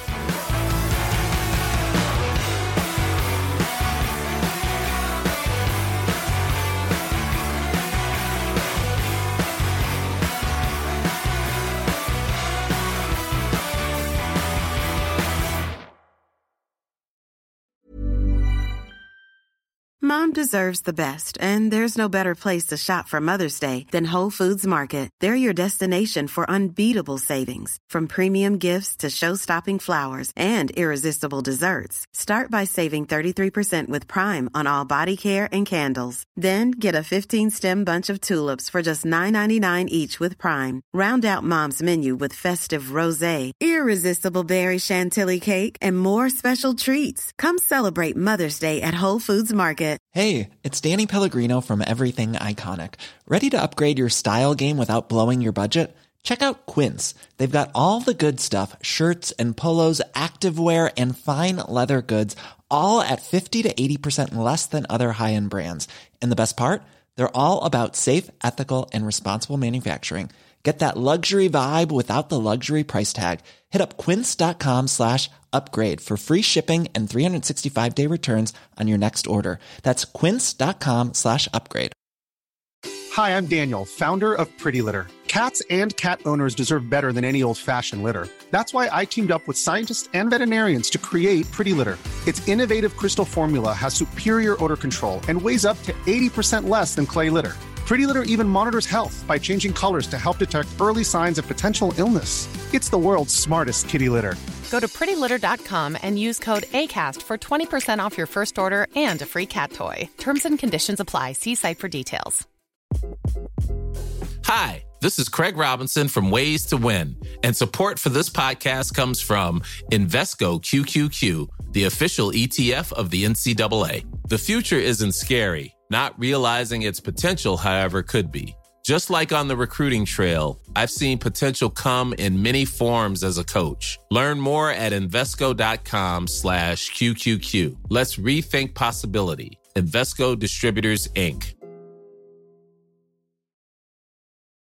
Mom deserves the best, and there's no better place to shop for Mother's Day than Whole Foods Market. They're your destination for unbeatable savings, from premium gifts to show-stopping flowers and irresistible desserts. Start by saving thirty-three percent with Prime on all body care and candles. Then get a fifteen-stem bunch of tulips for just nine ninety-nine each with Prime. Round out Mom's menu with festive rosé, irresistible berry chantilly cake, and more special treats. Come celebrate Mother's Day at Whole Foods Market. Hey, it's Danny Pellegrino from Everything Iconic. Ready to upgrade your style game without blowing your budget? Check out Quince. They've got all the good stuff, shirts and polos, activewear, and fine leather goods, all at fifty to eighty percent less than other high-end brands. And the best part? They're all about safe, ethical, and responsible manufacturing. Get that luxury vibe without the luxury price tag. Hit up quince.com slash upgrade for free shipping and three sixty-five day returns on your next order. That's quince.com slash upgrade. Hi, I'm Daniel, founder of Pretty Litter. Cats and cat owners deserve better than any old-fashioned litter. That's why I teamed up with scientists and veterinarians to create Pretty Litter. Its innovative crystal formula has superior odor control and weighs up to eighty percent less than clay litter. Pretty Litter even monitors health by changing colors to help detect early signs of potential illness. It's the world's smartest kitty litter. Go to pretty litter dot com and use code ACAST for twenty percent off your first order and a free cat toy. Terms and conditions apply. See site for details. Hi, this is Craig Robinson from Ways to Win, and support for this podcast comes from Invesco Q Q Q, the official E T F of the N C double A. The future isn't scary. Not realizing its potential, however, could be. Just like on the recruiting trail, I've seen potential come in many forms as a coach. Learn more at Invesco.com slash QQQ. Let's rethink possibility. Invesco Distributors, Incorporated.